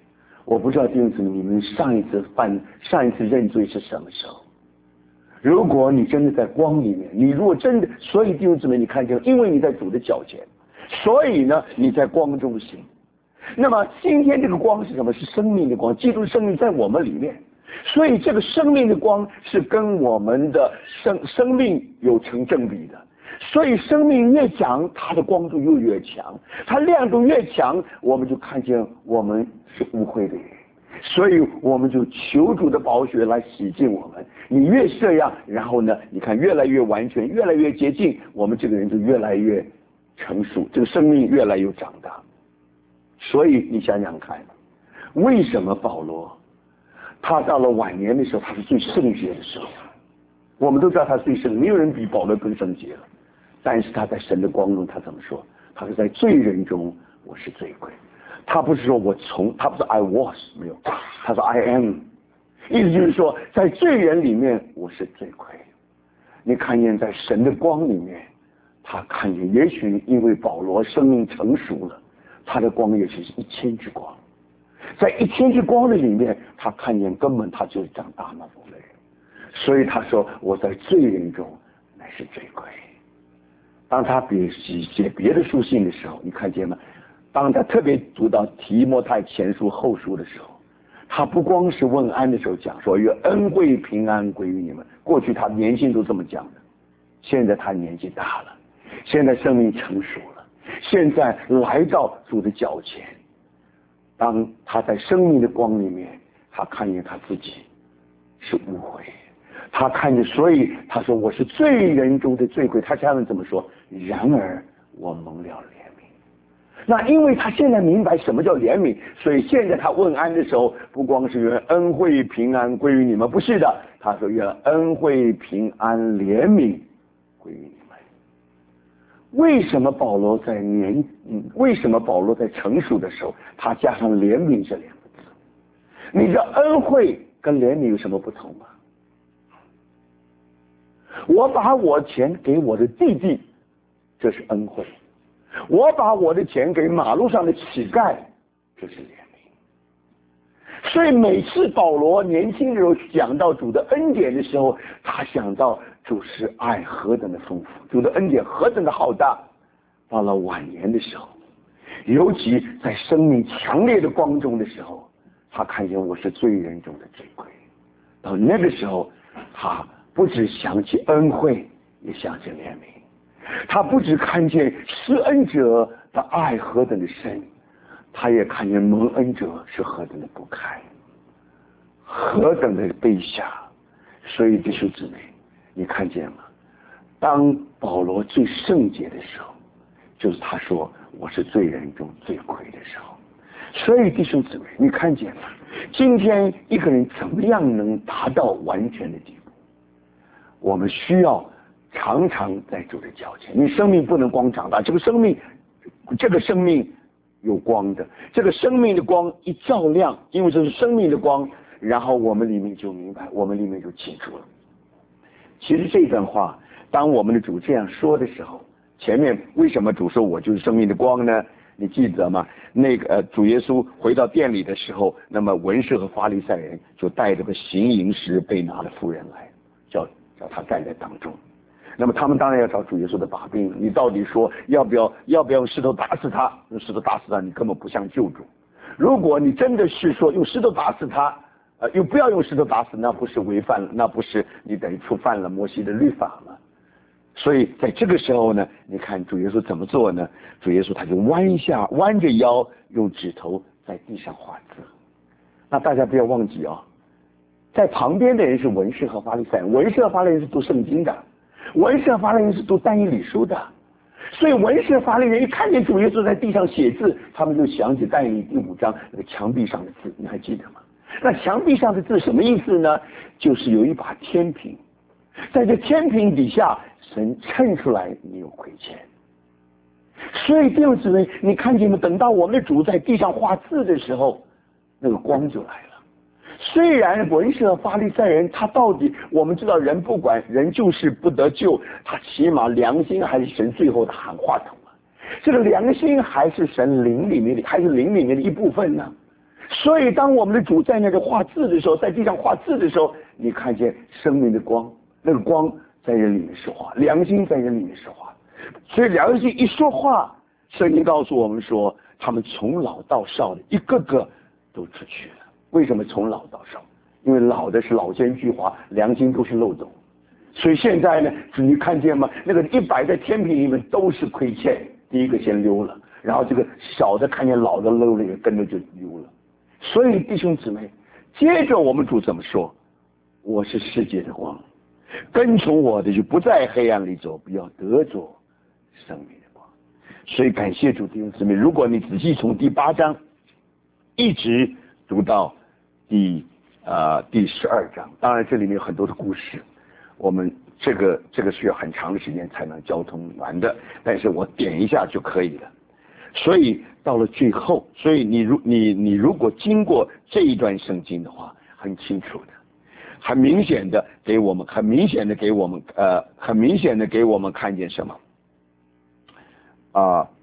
我不知道弟兄姊妹，你们上一次犯上一次认罪是什么时候？如果你真的在光里面，你如果真的，所以弟兄姊妹，你看见，因为你在主的脚前，所以呢你在光中行。那么今天这个光是什么？是生命的光，基督的生命在我们里面，所以这个生命的光是跟我们的生生命有成正比的。所以生命越强，它的光度又越强，它亮度越强，我们就看见我们是污秽的人，所以我们就求主的宝血来洗净我们。你越这样，然后呢，你看越来越完全，越来越接近，我们这个人就越来越成熟，这个生命越来越长大。所以你想想看，为什么保罗他到了晚年的时候，他是最圣洁的时候？我们都知道他最圣，没有人比保罗更圣洁了。但是他在神的光中，他怎么说？他是在罪人中，我是罪魁。他不是说我从，他不是 I was 没有，他说 I am， 意思就是说，在罪人里面我是罪魁。你看见在神的光里面，他看见，也许因为保罗生命成熟了，他的光也许是一千之光，在一千之光的里面，他看见根本他就是长大那种的人，所以他说我在罪人中乃是罪魁。当他别写别的书信的时候，你看见吗？当他特别读到提摩太前书后书的时候，他不光是问安的时候讲说愿恩惠平安归于你们，过去他年轻都这么讲的，现在他年纪大了，现在生命成熟了，现在来到主的脚前，当他在生命的光里面，他看见他自己是污秽，他看见，所以他说我是罪人中的罪魁。他下面怎么说？然而我蒙了怜悯。那因为他现在明白什么叫怜悯，所以现在他问安的时候，不光是愿恩惠平安归于你们，不是的，他说愿恩惠平安怜悯归于你们。为什么保罗在年为什么保罗在成熟的时候，他加上怜悯这两个字？你知道恩惠跟怜悯有什么不同吗？我把我钱给我的弟弟，这是恩惠；我把我的钱给马路上的乞丐，这是怜悯。所以每次保罗年轻的时候讲到主的恩典的时候，他想到主是爱何等的丰富，主的恩典何等的浩大。到了晚年的时候，尤其在生命强烈的光中的时候，他看见我是罪人中的罪魁。到那个时候，他不只想起恩惠，也想起怜悯。他不只看见施恩者的爱何等的深，他也看见蒙恩者是何等的不堪，何等的卑下。所以弟兄姊妹，你看见吗？当保罗最圣洁的时候，就是他说我是罪人中最魁的时候。所以弟兄姊妹，你看见吗？今天一个人怎么样能达到完全的地步？我们需要常常在主的脚前。你生命不能光长大，这个生命这个生命有光的，这个生命的光一照亮，因为这是生命的光，然后我们里面就明白，我们里面就清楚了。其实这段话当我们的主这样说的时候，前面为什么主说我就是生命的光呢？你记得吗？那个、呃、主耶稣回到店里的时候，那么文士和法利赛人就带着个行淫时被拿的妇人来，叫叫他站在当中。那么他们当然要找主耶稣的把柄，你到底说要不要要不要用石头打死他？用石头打死他，你根本不像救主。如果你真的是说用石头打死他，呃，又不要用石头打死，那不是违反了，那不是你等于触犯了摩西的律法吗？所以在这个时候呢，你看主耶稣怎么做呢？主耶稣他就弯下弯着腰，用指头在地上画字。那大家不要忘记啊，在旁边的人是文士和法利赛人，文士和法利赛人是读圣经的，文士和法利赛人是读但以理书的。所以文士和法利赛人一看见主耶稣在地上写字，他们就想起但以理第五章那个墙壁上的字，你还记得吗？那墙壁上的字什么意思呢？就是有一把天平，在这天平底下，神称出来你有亏欠。所以弟兄姊妹，你看见没？等到我们的主在地上画字的时候，那个光就来了。虽然文士和法利赛人，他到底我们知道，人不管人就是不得救，他起码良心还是神最后的喊话筒啊。这个良心还是神灵里面的，还是灵里面的一部分呢。 所以当我们的主在那个画字的时候，在地上画字的时候，你看见生命的光，那个光在人里面说话，良心在人里面说话。所以良心一说话，圣经告诉我们说，他们从老到少的一个个都出去了。为什么从老到少？因为老的是老奸巨猾，良心都是漏斗。所以现在呢，你看见吗？那个一百在天平里面都是亏欠，第一个先溜了，然后这个小的看见老的漏了，也跟着就溜了。所以弟兄姊妹，接着我们主怎么说？我是世界的光，跟从我的就不在黑暗里走，不要得着生命的光。所以感谢主弟兄姊妹，如果你仔细从第八章一直读到第呃第十二章，当然这里面有很多的故事，我们这个这个需要很长的时间才能交通完的，但是我点一下就可以了。所以到了最后，所以你如你你如果经过这一段圣经的话，很清楚的，很明显的给我们，很明显的给我们，呃，很明显的给我们看见什么？啊、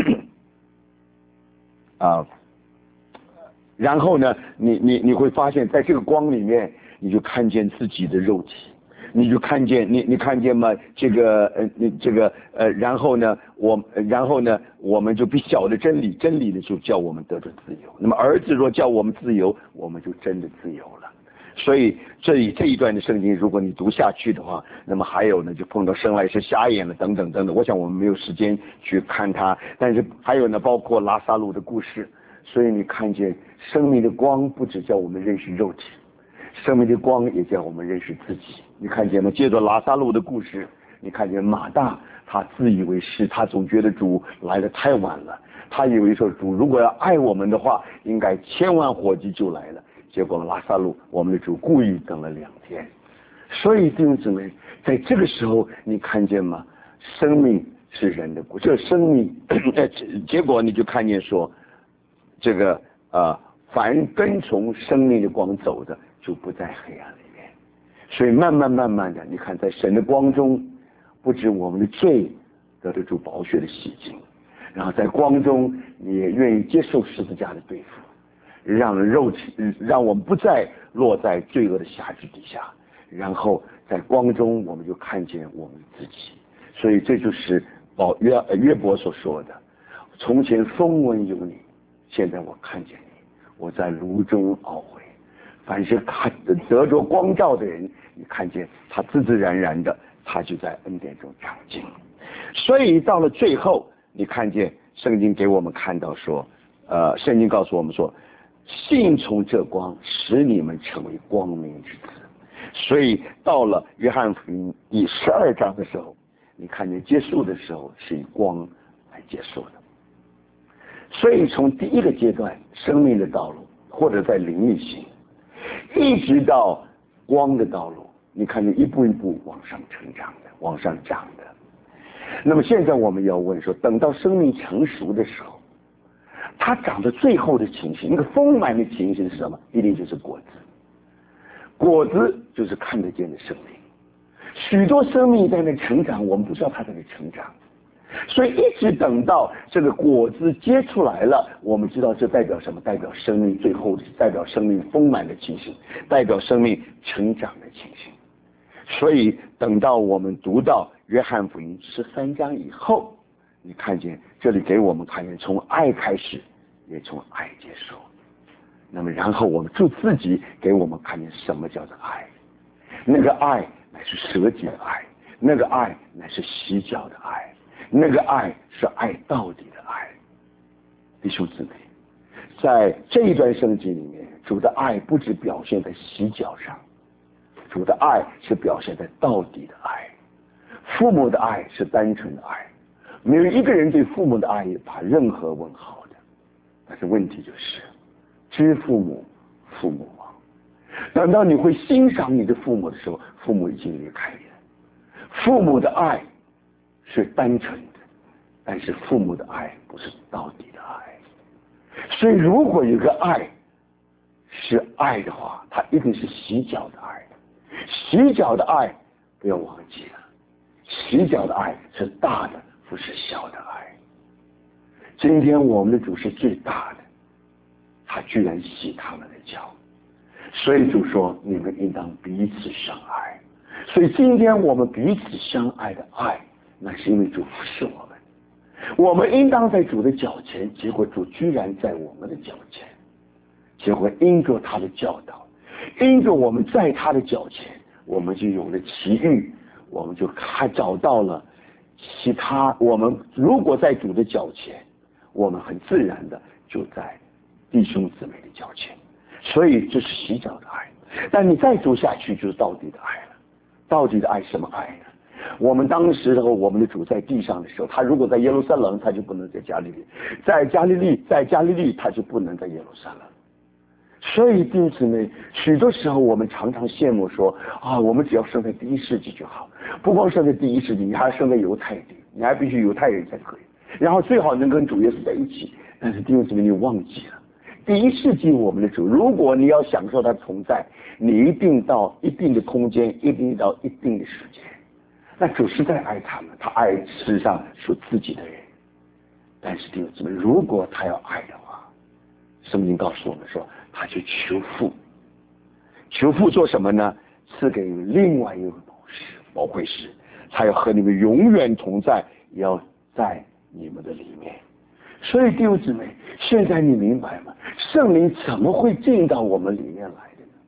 呃、啊、呃，然后呢，你你你会发现在这个光里面，你就看见自己的肉体。你就看见你你看见吗？这个呃，你这个呃，然后呢，我然后呢，我们就必晓得真理，真理呢就叫我们得着自由。那么儿子若叫我们自由，我们就真的自由了。所以这里这一段的圣经，如果你读下去的话，那么还有呢，就碰到生来是瞎眼了等等等等。我想我们没有时间去看它，但是还有呢，包括拉撒路的故事。所以你看见生命的光，不只叫我们认识肉体。生命的光也叫我们认识自己，你看见吗？接着拉撒路的故事，你看见马大，他自以为是，他总觉得主来得太晚了，他以为说主如果要爱我们的话，应该千万火急就来了。结果拉撒路，我们的主故意等了两天。所以弟兄姊妹，在这个时候，你看见吗？生命是人的光，这生命，结果你就看见说，这个呃，凡跟从生命的光走的，就不在黑暗里面。所以慢慢慢慢的，你看在神的光中，不止我们的罪得得住宝血的洗净，然后在光中你也愿意接受十字架的对付，让肉体让我们不再落在罪恶的辖制底下，然后在光中我们就看见我们自己。所以这就是保约约伯所说的，从前风闻有你，现在我看见你，我在炉中懊悔。凡是看得着光照的人，你看见他自自然然的，他就在恩典中长进。所以到了最后，你看见圣经给我们看到说，呃，圣经告诉我们说，信从这光，使你们成为光明之子。所以到了约翰福音第十二章的时候，你看见结束的时候是以光来结束的。所以从第一个阶段，生命的道路，或者在灵里行，一直到光的道路，你看见一步一步往上成长的，往上长的。那么现在我们要问说，等到生命成熟的时候，它长到最后的情形，那个丰满的情形是什么？一定就是果子。果子就是看得见的生命。许多生命在那成长，我们不知道它在那成长。所以一直等到这个果子结出来了，我们知道这代表什么？代表生命最后的，代表生命丰满的情形，代表生命成长的情形。所以等到我们读到约翰福音十三章以后，你看见这里给我们看见从爱开始，也从爱结束。那么然后我们就自己给我们看见什么叫做爱，那个爱乃是舍己的爱，那个爱乃是洗脚的爱，那个爱是爱到底的爱。弟兄姊妹，在这一段圣经里面，主的爱不只表现在洗脚上，主的爱是表现在到底的爱。父母的爱是单纯的爱，没有一个人对父母的爱打任何问号的。但是问题就是知父母父母亡，等到你会欣赏你的父母的时候，父母已经离开你了。父母的爱是单纯的，但是父母的爱不是到底的爱。所以如果有个爱是爱的话，它一定是洗脚的爱。洗脚的爱不要忘记了，洗脚的爱是大的，不是小的爱。今天我们的主是最大的， 他居然洗他们的脚。所以主说，你们应当彼此相爱。所以今天我们彼此相爱的爱，那是因为主服侍我们。我们应当在主的脚前，结果主居然在我们的脚前。结果因着他的教导，因着我们在他的脚前，我们就有了奇遇，我们就看找到了其他。我们如果在主的脚前，我们很自然的就在弟兄姊妹的脚前。所以这是洗脚的爱。但你再走下去就是到底的爱了。到底的爱什么爱呢？我们当时的我们的主在地上的时候，他如果在耶路撒冷，他就不能在加利利；在加利利，在加利利，他就不能在耶路撒冷。所以因此呢，许多时候我们常常羡慕说啊，我们只要生在第一世纪就好。不光生在第一世纪，你还生在犹太地，你还必须犹太人才可以。然后最好能跟主耶稣在一起。但是弟兄姊妹，你忘记了，第一世纪我们的主，如果你要享受他的同在，你一定到一定的空间，一定到一定的时间。那主是在爱他们，他爱世上属自己的人。但是弟兄姊妹，如果他要爱的话，圣经告诉我们说，他就求父。求父做什么呢？赐给另外一个宝石宝贵石，他要和你们永远同在，也要在你们的里面。所以弟兄姊妹，现在你明白吗？圣灵怎么会进到我们里面来的呢？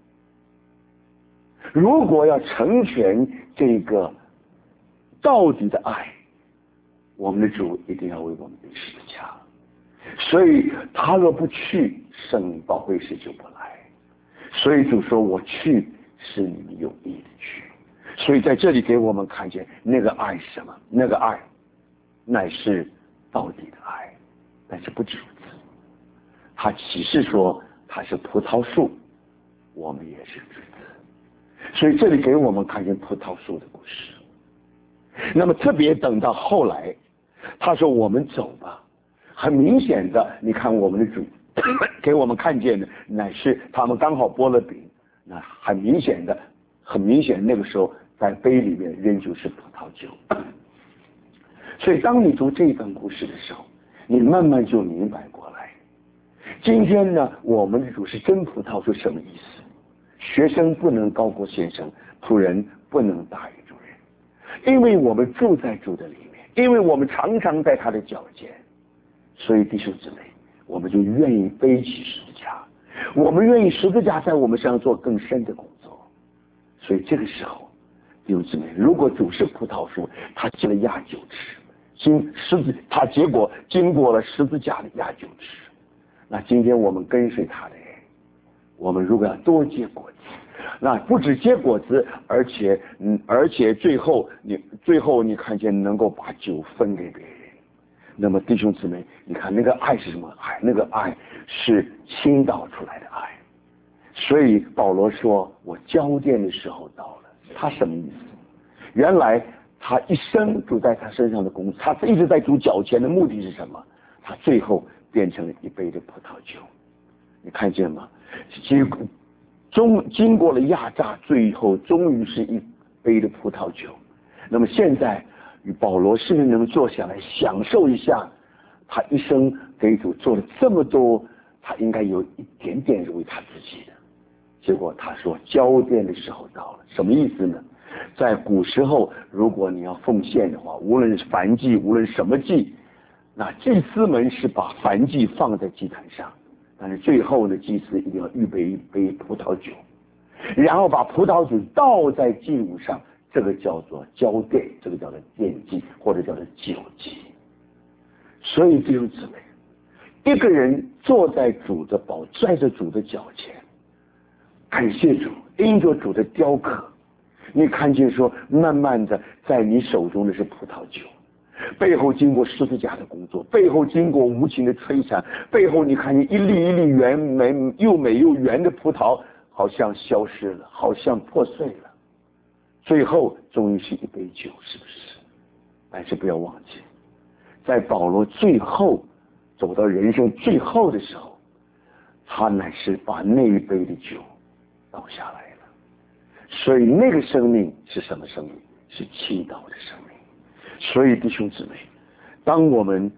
如果要成全这个到底的爱，我们的主一定要为我们背十字架。所以他若不去，圣灵宝贵石就不来。所以主说，我去是你们有意的去。所以在这里给我们看见那个爱是什么？那个爱乃是到底的爱。但是不止如此，他启示说他是葡萄树，我们也是枝子。所以这里给我们看见葡萄树的故事。那么特别等到后来，他说我们走吧，很明显的，你看我们的主给我们看见的乃是他们刚好剥了饼，那很明显的，很明显那个时候在杯里面仍旧是葡萄酒。所以当你读这一段故事的时候，你慢慢就明白过来。今天呢，我们的主是真葡萄是什么意思？学生不能高过先生，仆人不能大于主人。因为我们住在主的里面，因为我们常常在他的脚前，所以弟兄姊妹，我们就愿意背起十字架，我们愿意十字架在我们身上做更深的工作。所以这个时候，弟兄姊妹，如果主是葡萄树，他进了压酒池，经十字，他结果经过了十字架的压酒池。那今天我们跟随他的人，我们如果要多结果子，那不止结果子，而且嗯，而且最后你最后你看见能够把酒分给别人。那么弟兄姊妹，你看那个爱是什么爱？那个爱是倾倒出来的爱。所以保罗说，我交奠的时候到了。他什么意思？原来他一生主在他身上的工作，他一直在主脚前的目的是什么？他最后变成了一杯的葡萄酒。你看见吗？经终经过了压榨，最后终于是一杯的葡萄酒。那么现在与保罗是不是能坐下来享受一下他一生给主做了这么多，他应该有一点点是为他自己的。结果他说交奠的时候到了。什么意思呢？在古时候，如果你要奉献的话，无论是燔祭，无论什么祭，那祭司们是把燔祭放在祭坛上，但是最后呢，祭司一定要预备一杯葡萄酒，然后把葡萄酒倒在祭物上，这个叫做交奠，这个叫做奠祭，或者叫做酒祭。所以弟兄姊妹，一个人坐在主的宝，在着主的脚前，感谢主，因着主的雕刻，你看见说，慢慢的在你手中的是葡萄酒，背后经过十字架的工作，背后经过无情的摧残，背后你看见一粒一粒圆美又美又圆的葡萄，好像消失了，好像破碎了，最后终于是一杯酒，是不是？但是不要忘记，在保罗最后走到人生最后的时候，他乃是把那一杯的酒倒下来了。所以那个生命是什么生命？是倾倒的生命。所以弟兄姊妹，当我们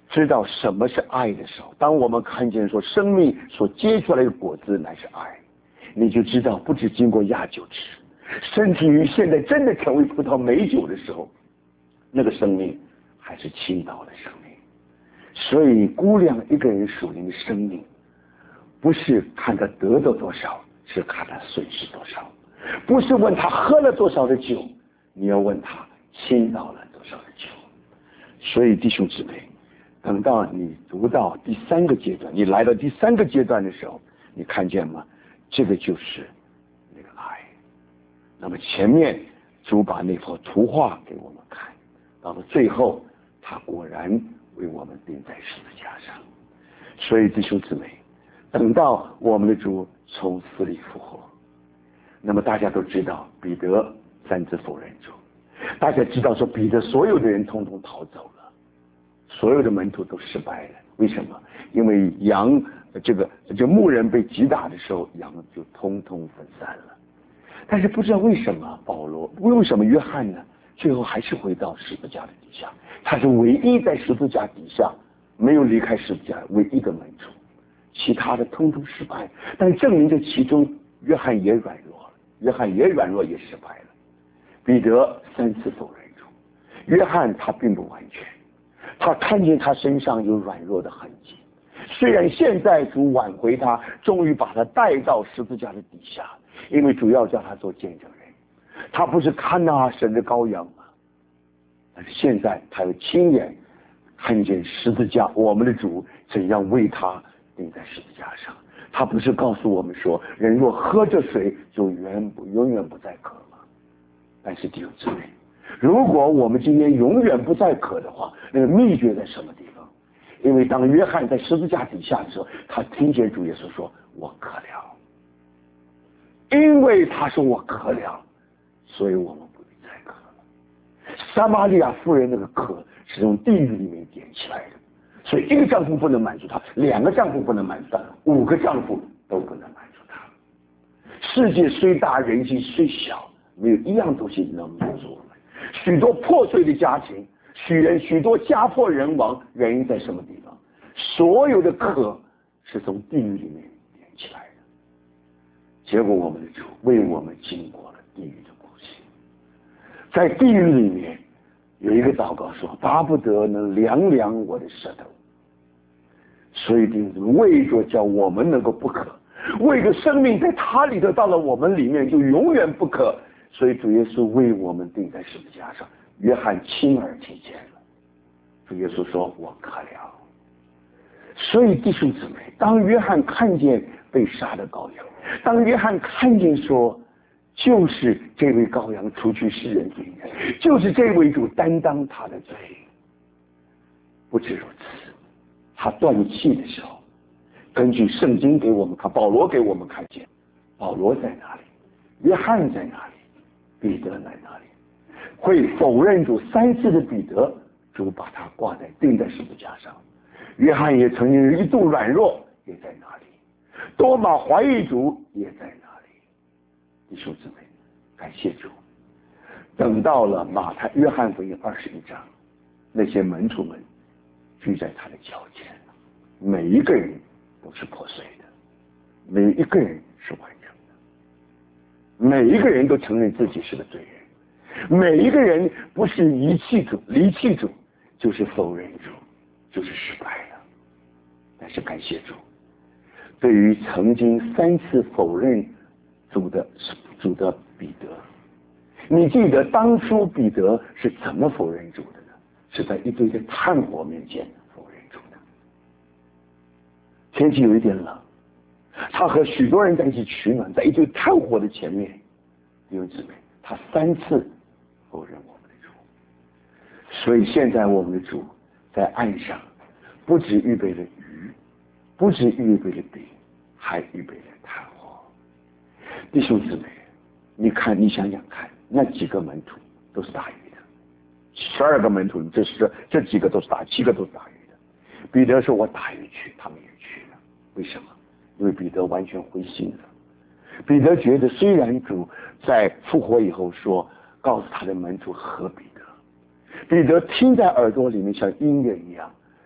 知道什么是爱的时候，当我们看见说生命所结出来的果子乃是爱，你就知道不只经过压酒池，身体于现在真的成为葡萄美酒的时候，那个生命还是倾倒的生命。所以估量一个人属灵的生命，不是看他得到多少，是看他损失多少。不是问他喝了多少的酒，你要问他倾倒了多少的酒。所以弟兄姊妹，等到你读到第三个阶段，你来到第三个阶段的时候，你看见吗？这个就是那个爱。那么前面主把那幅图画给我们看，到了最后他果然为我们钉在十字架上。所以弟兄姊妹，等到我们的主从死里复活，那么大家都知道彼得三次否认主，大家知道说彼得所有的人通通逃走了，所有的门徒都失败了。为什么？因为羊这个这牧人被击打的时候，羊就通通分散了。但是不知道为什么保罗，为什么约翰呢？最后还是回到十字架的底下，他是唯一在十字架底下没有离开十字架唯一的门徒，其他的通通失败。但证明这其中约翰也软弱了，约翰也软弱也失败了。彼得三次否认主，约翰他并不完全，他看见他身上有软弱的痕迹。虽然现在主挽回他，终于把他带到十字架的底下，因为主要叫他做见证人。他不是看啊神的羔羊吗？但是现在他要亲眼看见十字架，我们的主怎样为他钉在十字架上。他不是告诉我们说，人若喝这水就永不永远不再渴吗？但是弟兄姊妹，如果我们今天永远不再渴的话，那个秘诀在什么地方？因为当约翰在十字架底下的时候，他听见主耶稣说我渴了，因为他说我渴了，所以我们不必再渴了。撒玛利亚妇人那个渴是从地狱里面点起来的，所以一个丈夫不能满足她，两个丈夫不能满足她，五个丈夫都不能满足她。世界虽大，人心虽小，没有一样东西能满足我们。许多破碎的家庭，许人许多家破人亡，原因在什么地方？所有的渴是从地狱里面点起来的。结果我们的主为我们经过了地狱的苦刑，在地狱里面有一个祷告说，巴不得能凉凉我的舌头。所以弟兄姊妹，为着叫我们能够不渴，为着生命在他里头到了我们里面就永远不渴，所以主耶稣为我们钉在十字架上。约翰亲耳听见了，主耶稣说我渴了。所以弟兄姊妹，当约翰看见被杀的羔羊，当约翰看见说就是这位羔羊除去世人罪孽，就是这位主担当他的罪，不止如此，他断气的时候，根据圣经给我们看，保罗给我们看见保罗在哪里，约翰在哪里，彼得在哪里，会否认主三次的彼得，主把他挂在钉在十字架上。约翰也曾经一度软弱，也在哪里？多马怀疑主，也在哪里？弟兄姊妹，感谢主。等到了马太约翰福音二十一章，那些门徒们聚在他的脚前，每一个人都是破碎的，没有一个人是完整的，每一个人都承认自己是个罪人，每一个人不是遗弃主离弃主，就是否认主，就是失败了。但是感谢主，对于曾经三次否认主的主的彼得，你记得当初彼得是怎么否认主的呢？是在一堆的炭火面前否认主的。天气有一点冷，他和许多人在一起取暖，在一堆炭火的前面，弟兄姊妹，他三次否认我们的主。所以现在我们的主在岸上不只预备了鱼，不只预备了饼，还预备了炭火。弟兄姊妹，你看，你想想看，那几个门徒都是打鱼的，十二个门徒，这是这几个都是打，七个都是打鱼的。彼得说：“我打鱼去。”他们也去了。为什么？因为彼得完全灰心了。彼得觉得，虽然主在复活以后说，告诉他的门徒和彼得，彼得听在耳朵里面像音乐一样，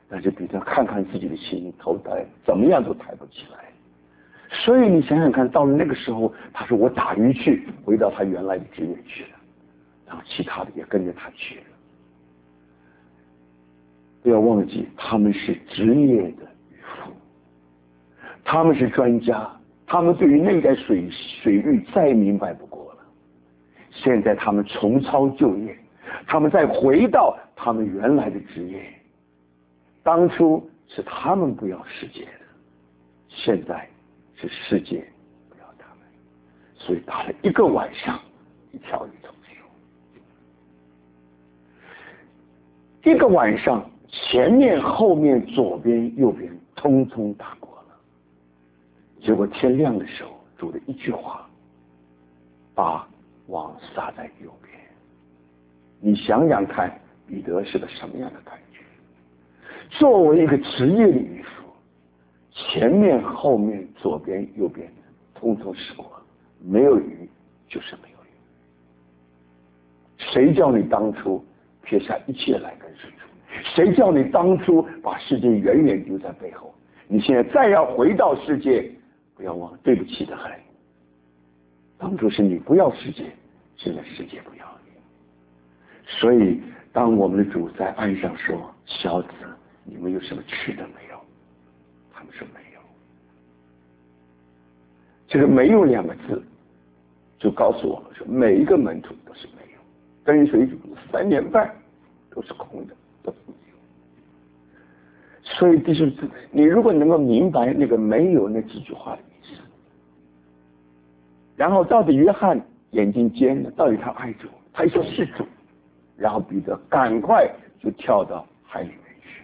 但是彼得看看自己的心，头抬怎么样都抬不起来。所以你想想看，到了那个时候，他说我打鱼去，回到他原来的职业去了，然后其他的也跟着他去了。不要忘记，他们是职业的渔夫，他们是专家，他们对于内在水水域再明白不过了。现在他们重操旧业，他们再回到他们原来的职业。当初是他们不要世界的，现在是世界不要他们，所以打了一个晚上，一条鱼都没有。一个晚上，前面、后面、左边、右边，通通打过了。结果天亮的时候，主的一句话，把网撒在右边。你想想看，彼得是个什么样的感觉？作为一个职业的渔夫，前面、后面、左边、右边，通通试过，没有鱼就是没有鱼。谁叫你当初撇下一切来跟随主？谁叫你当初把世界远远丢在背后？你现在再要回到世界，不要忘了对不起的很。当初是你不要世界，现在世界不要你。所以当我们的主在岸上说：“小子，你们有什么吃的没有？”他们说没有。这个“没有”两个字，就告诉我们说，每一个门徒都是没有，跟随主三年半都是空的，都是没有。所以弟兄姊妹，你如果能够明白那个“没有”那几句话的意思，然后到底约翰眼睛尖了，到底他爱主，他一说是主，然后彼得赶快就跳到海里面去。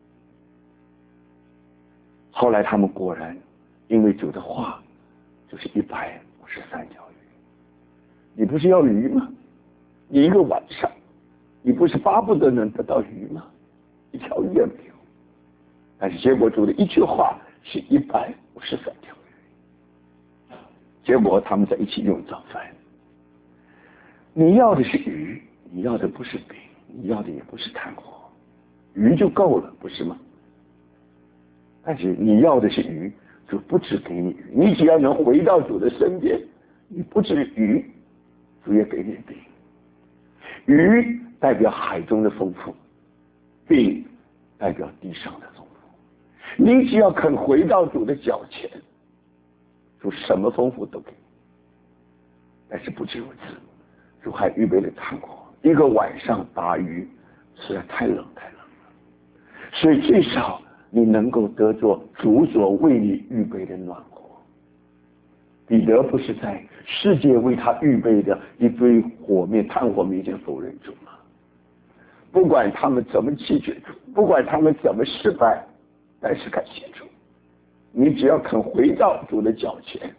后来他们果然因为主的话，就是一百五十三条鱼。你不是要鱼吗？你一个晚上，你不是巴不得能得到鱼吗？一条鱼也没有。但是结果主的一句话是一百五十三条鱼。结果他们在一起用早饭。你要的是鱼，你要的不是饼，你要的也不是炭火，鱼就够了，不是吗？但是你要的是鱼，主不只给你鱼，你只要能回到主的身边，你不止鱼，主也给你饼。鱼代表海中的丰富，饼代表地上的丰富。你只要肯回到主的脚前，主什么丰富都给你。但是不止如此，主还预备了炭火，一个晚上打鱼实在太冷太冷了，所以最少你能够得着主所为你预备的暖和。彼得不是在世界为他预备的一堆火面炭火面前否认主吗？不管他们怎么弃绝主，不管他们怎么失败，但是感谢主，你只要肯回到主的脚前，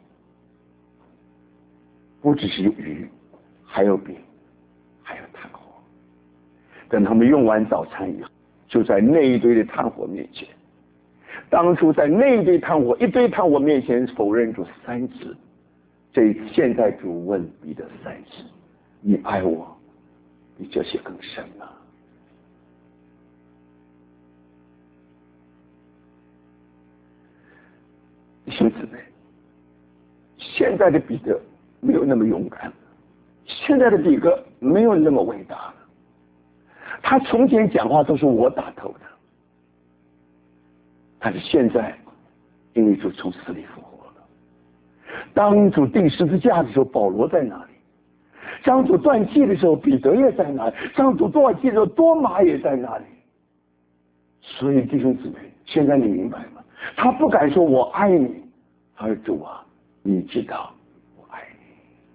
不只是有鱼，还有饼，还有炭火。等他们用完早餐以后，就在那一堆的炭火面前，当初在那一堆炭火一堆炭火面前否认主三次，这现在主问彼得三次：你爱我比这些更深吗？弟兄姊妹，现在的彼得没有那么勇敢了，现在的彼得没有那么伟大了。他从前讲话都是我打头的，但是现在因为主从死里复活了。当主钉十字架的时候，保罗在哪里？当主断气的时候，彼得也在哪里？当主断气的时候，多马也在哪里？所以弟兄姊妹，现在你明白吗？他不敢说我爱你，他说主啊，你知道我爱你。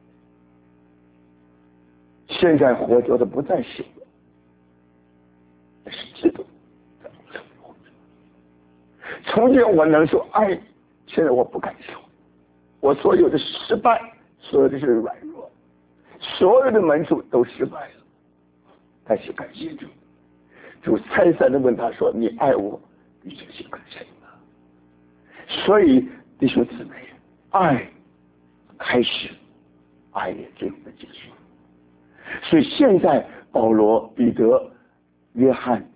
现在活着的不再是我，而是基督在我生命活着。从前我能说爱你，现在我不敢说。我所有的失败，所有的是软弱，所有的门徒都失败了，但是感谢主，主再三的问他说：“你爱我比这些更深吗？”所以弟兄姊妹，爱开始，爱也最后的结束。所以现在保罗、彼得、约翰，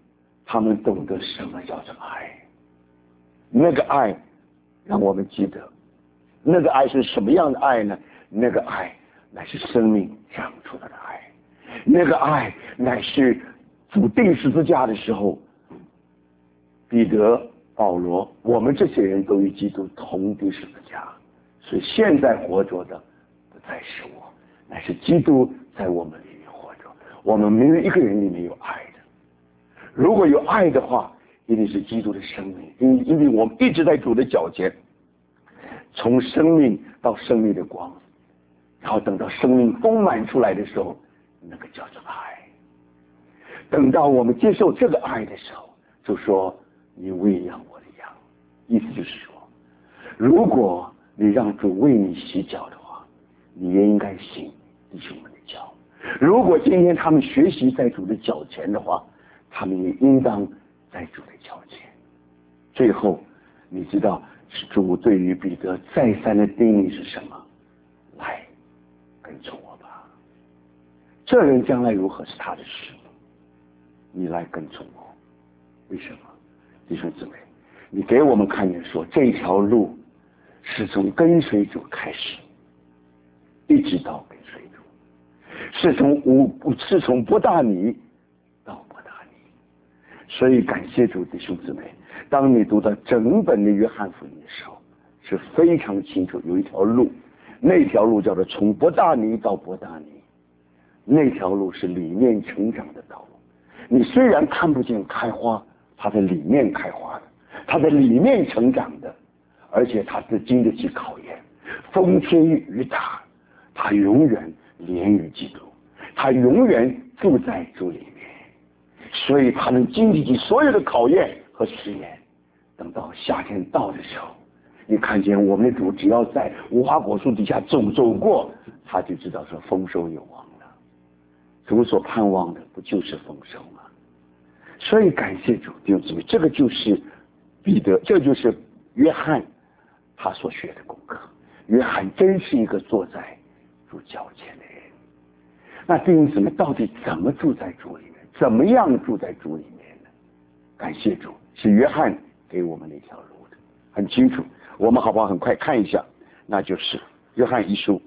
他们懂得什么叫做爱。那个爱让我们记得，那个爱是什么样的爱呢？那个爱乃是生命长出来的爱，那个爱乃是主钉十字架的时候，彼得、保罗，我们这些人都与基督同钉十字架，所以现在活着的不再是我，乃是基督在我们里面活着。我们没有一个人里面有爱的，如果有爱的话，一定是基督的生命，因因为我们一直在主的脚前，从生命到生命的光，然后等到生命丰满出来的时候，那个叫做爱。等到我们接受这个爱的时候，就说你喂养我的羊，意思就是说，如果你让主为你洗脚的话，你也应该洗弟兄们的脚。如果今天他们学习在主的脚前的话，他们也应当在主的脚前。最后你知道主对于彼得再三的叮咛是什么？来跟从我吧，这人将来如何是他的事，你来跟从我。为什么？弟兄姊妹，你给我们看见说，这条路是从跟随主开始，一直到跟随主，是从无是从伯大尼到伯大尼。所以感谢主，弟兄姊妹，当你读到整本的约翰福音的时候，是非常清楚有一条路，那条路叫做从伯大尼到伯大尼，那条路是里面成长的道路。你虽然看不见开花，它在里面开花的，它在里面成长的，而且它是经得起考验，风天雨打，它永远连于基督，它永远住在主里面，所以它能经得起所有的考验和试验。等到夏天到的时候，你看见我们的主只要在无花果树底下走走过，他就知道说丰收有望了。主所盼望的不就是丰收吗？所以感谢主，弟兄姊妹，这个就是彼得，这就是约翰他所学的功课。约翰真是一个坐在主脚前的人。那弟兄姊妹，到底怎么住在主里面？怎么样住在主里面呢？感谢主，是约翰给我们那条路的，很清楚。我们好不好很快看一下，那就是约翰一书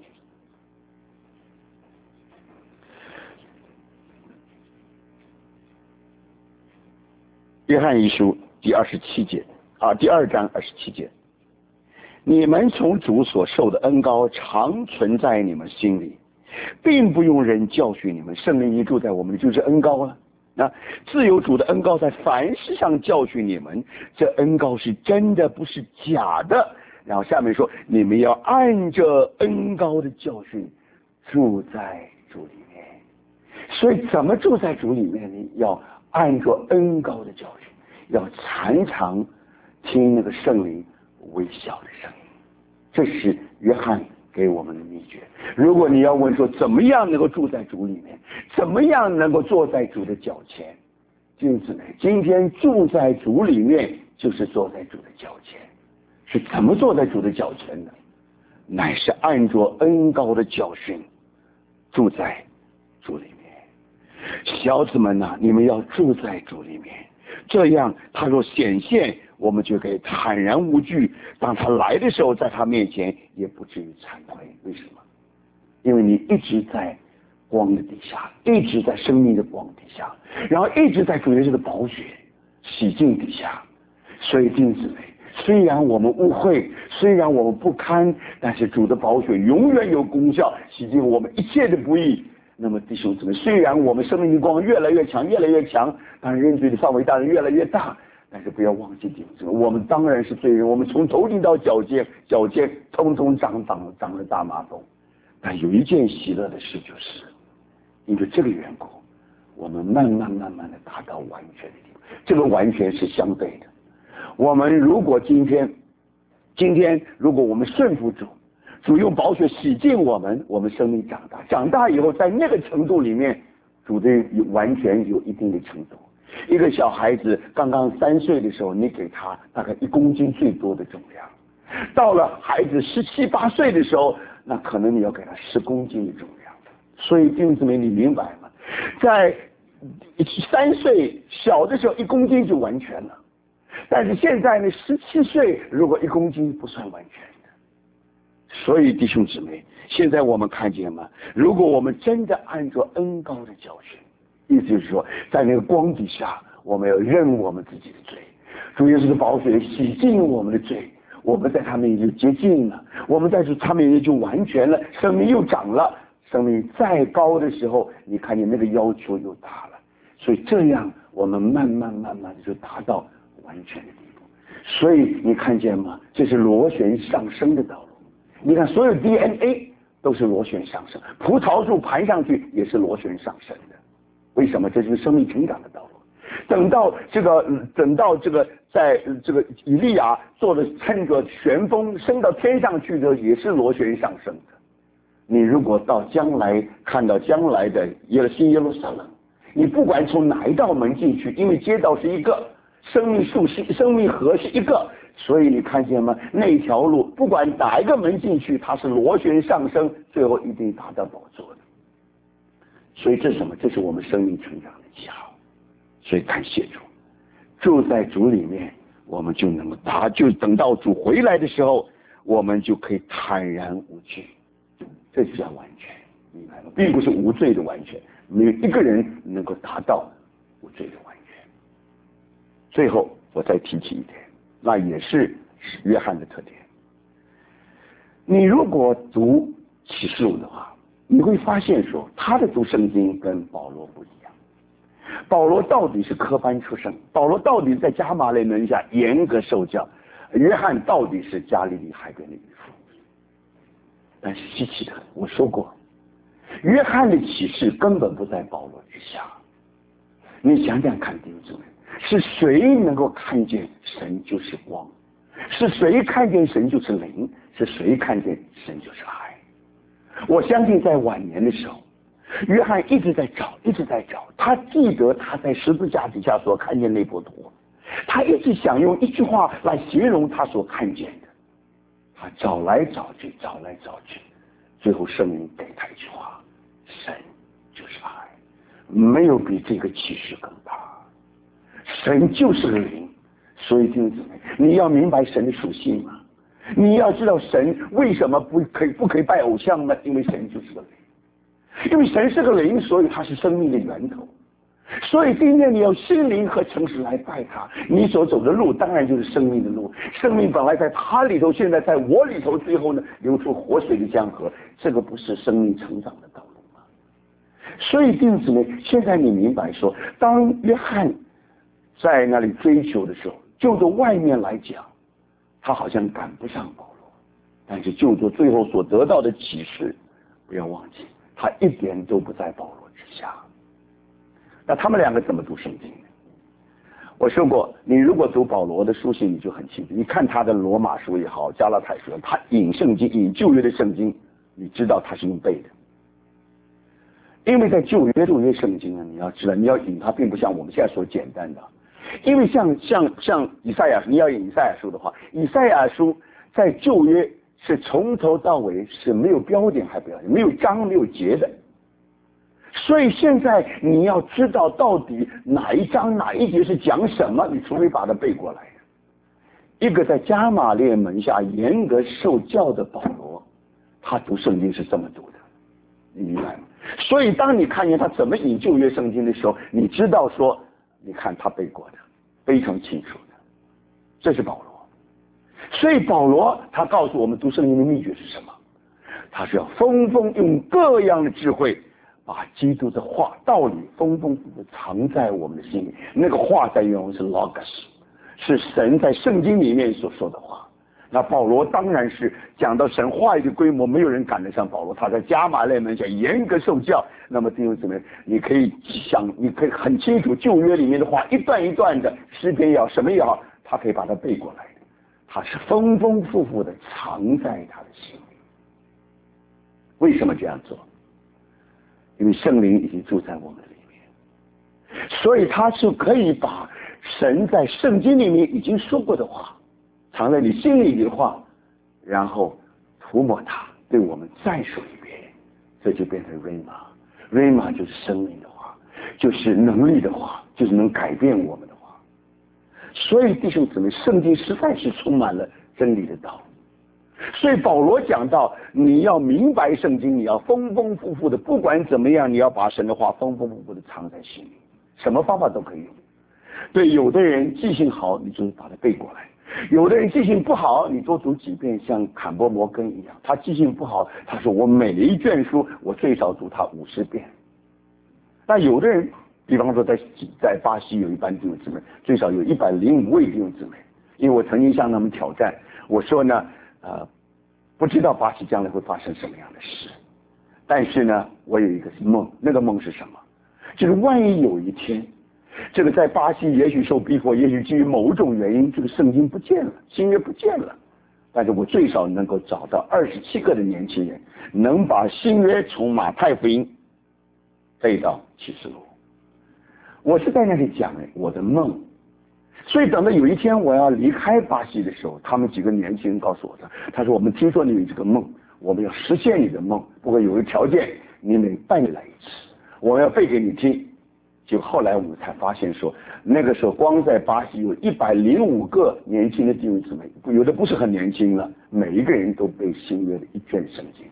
约翰一书第二十七节啊，第二章二十七节，你们从主所受的恩膏常存在你们心里，并不用人教训你们，圣灵一住在我们就是恩膏了。那自有主的恩膏在凡事上教训你们，这恩膏是真的，不是假的。然后下面说，你们要按着恩膏的教训住在主里面。所以怎么住在主里面呢？要按着恩膏的教训，要常常听那个圣灵微小的声音。这是约翰给我们的秘诀。如果你要问说怎么样能够住在主里面，怎么样能够坐在主的脚前，弟兄姊妹，今天住在主里面就是坐在主的脚前。是怎么坐在主的脚前呢？乃是按着恩膏的教训住在主里面。小子们呐、啊，你们要住在主里面，这样他若显现，我们就可以坦然无惧。当他来的时候，在他面前也不至于惭愧。为什么？因为你一直在光的底下，一直在生命的光底下，然后一直在主耶稣的宝血洗净底下。所以弟兄姊妹，虽然我们误会，虽然我们不堪，但是主的宝血永远有功效，洗净我们一切的不义。那么弟兄姊妹，虽然我们生命的光越来越强，越来越强，当然认罪的范围当然越来越大，但是不要忘记弟兄姊妹，我们当然是罪人，我们从头顶到脚尖，脚尖通通长长长了大麻风。但有一件喜乐的事，就是因为这个缘故，我们慢慢慢慢的达到完全的地步。这个完全是相对的。我们如果今天，今天如果我们顺服主，主用宝血洗净我们，我们生命长大，长大以后在那个程度里面，主的完全有一定的程度。一个小孩子刚刚三岁的时候，你给他大概一公斤最多的重量，到了孩子十七八岁的时候，那可能你要给他十公斤的重量。所以弟兄姊妹，你明白吗？在三岁小的时候一公斤就完全了，但是现在呢，十七岁如果一公斤不算完全的。所以弟兄姊妹，现在我们看见吗？如果我们真的按照恩膏的教训，意思就是说，在那个光底下，我们要认我们自己的罪，主耶稣的宝血洗净我们的罪，我们在他面前就洁净了，我们在他面前就完全了，生命又长了。生命再高的时候，你看见那个要求又大了，所以这样我们慢慢慢慢的就达到完全的地步。所以你看见吗？这是螺旋上升的道路。你看所有 D N A 都是螺旋上升，葡萄树盘上去也是螺旋上升的。为什么？这就是生命成长的道路。等到这个，等到这个，在这个以利亚做的趁着旋风升到天上去的，也是螺旋上升的。你如果到将来看到将来的耶路新耶路撒冷，你不管从哪一道门进去，因为街道是一个，生命树是生命河是一个，所以你看见吗？那条路不管哪一个门进去，它是螺旋上升，最后一定达到宝座的。所以这是什么？这是我们生命成长的记号。所以感谢主，住在主里面，我们就能够达，就等到主回来的时候，我们就可以坦然无惧。这就叫完全，明白吗？并不是无罪的完全，没有一个人能够达到无罪的完全。最后我再提起一点，那也是约翰的特点。你如果读启示录的话，你会发现说他的读圣经跟保罗不一样。保罗到底是科班出身，保罗到底在加马勒门下严格受教，约翰到底是加利利海边的渔夫。但是稀奇的，我说过，约翰的启示根本不在保罗之下。你想想看，弟兄姊妹，是谁能够看见神就是光？是谁看见神就是灵？是谁看见神就是爱？我相信在晚年的时候，约翰一直在找，一直在找。他记得他在十字架底下所看见那幅图，他一直想用一句话来形容他所看见的。他找来找去，找来找去，最后圣灵给他一句话：神就是爱。没有比这个启示更大。神就是个灵，所以弟兄姊妹，你要明白神的属性嘛。你要知道神为什么不可以不可以拜偶像呢？因为神就是个灵，因为神是个灵，所以他是生命的源头。所以今天你要心灵和诚实来拜他，你所走的路当然就是生命的路。生命本来在他里头，现在在我里头，最后呢流出活水的江河，这个不是生命成长的道路吗？所以弟兄姊妹，现在你明白说，当约翰在那里追求的时候，就着外面来讲，他好像赶不上保罗，但是就着最后所得到的启示，不要忘记，他一点都不在保罗之下。那他们两个怎么读圣经呢？我说过，你如果读保罗的书信，你就很清楚。你看他的罗马书也好，加拉太书，他引圣经，引旧约的圣经，你知道他是用背的。因为在旧约旧约圣经呢，你要知道，你要引它，并不像我们现在所简单的。因为像像像以赛亚，你要引以赛亚书的话，以赛亚书在旧约是从头到尾是没有标点，还标点，没有章，没有节的。所以现在你要知道到底哪一章哪一节是讲什么，你除非把它背过来。一个在加马列门下严格受教的保罗，他读圣经是这么读的，你明白吗？所以当你看见他怎么引旧约圣经的时候，你知道说，你看他背过的，非常清楚的，这是保罗。所以保罗他告诉我们读圣经的秘诀是什么？他是要丰丰用各样的智慧，把基督的话道理丰丰富富藏在我们的心里。那个话在原文是 logos， 是神在圣经里面所说的话。那保罗当然是讲到神话语的规模，没有人赶得上保罗。他在加马勒门下严格受教。那么弟兄姊妹，你可以想，你可以很清楚旧约里面的话，一段一段的诗篇也好，什么也好，他可以把它背过来的。他是丰丰富富的藏在他的心里。为什么这样做？因为圣灵已经住在我们里面，所以他是可以把神在圣经里面已经说过的话，藏在你心里的话，然后涂抹它，对我们再说一遍，这就变成 Rhema。Rhema 就是生命的话， 就是能力的话，就是能改变我们的话。所以弟兄姊妹，圣经实在是充满了真理的道。所以保罗讲到，你要明白圣经，你要丰丰富富的，不管怎么样，你要把神的话丰丰富富的藏在心里，什么方法都可以用。对，有的人记性好，你就把它背过来；有的人记性不好，你多读几遍，像坎波摩根一样，他记性不好，他说我每一卷书我最少读它五十遍。那有的人，比方说在在巴西有一班弟兄姊妹，最少有一百零五位弟兄姊妹，因为我曾经向他们挑战，我说呢，呃，不知道巴西将来会发生什么样的事，但是呢，我有一个梦，那个梦是什么？就是万一有一天，这个在巴西也许受逼迫，也许基于某种原因，这个圣经不见了，新约不见了，但是我最少能够找到二十七个的年轻人，能把新约从马太福音背到启示录。我是在那里讲我的梦，所以等到有一天我要离开巴西的时候，他们几个年轻人告诉我的，他说我们听说你有这个梦，我们要实现你的梦，不过有一个条件，你每半年来一次，我们要背给你听。就后来我们才发现说，那个时候光在巴西有一百零五个年轻的弟兄姊妹，有的不是很年轻了，每一个人都背新约的一卷圣经。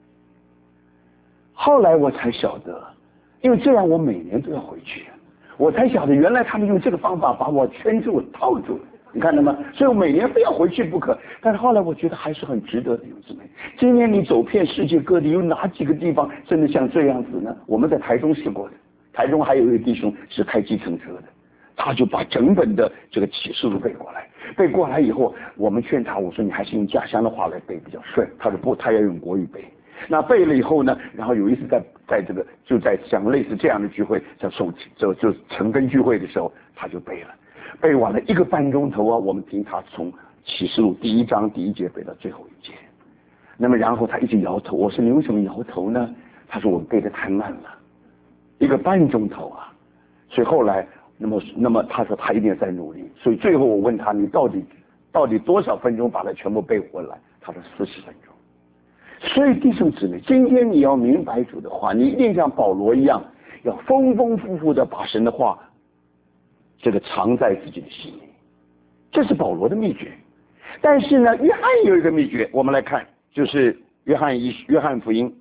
后来我才晓得，因为这样我每年都要回去，我才晓得原来他们用这个方法把我圈住套住了，你看到吗？所以我每年非要回去不可。但是后来我觉得还是很值得的，弟兄姊妹。今年你走遍世界各地，有哪几个地方真的像这样子呢？我们在台中试过的，台中还有一个弟兄是开计程车的，他就把整本的这个启示录背过来，背过来以后，我们劝他，我说你还是用家乡的话来背比较顺，他说不，他要用国语背。那背了以后呢，然后有一次在在这个就在像类似这样的聚会，叫送就就成根聚会的时候，他就背了，背完了一个半钟头啊，我们听他从启示录第一章第一节背到最后一节。那么然后他一直摇头，我说你为什么摇头呢？他说我背得太慢了，一个半钟头啊。所以后来那么那么他说他一定在努力，所以最后我问他你到底到底多少分钟把它全部背回来？他说四十分钟。所以弟兄姊妹，今天你要明白主的话，你一定像保罗一样，要丰丰富富的把神的话这个藏在自己的心里，这是保罗的秘诀。但是呢，约翰有一个秘诀，我们来看，就是约翰一约翰福音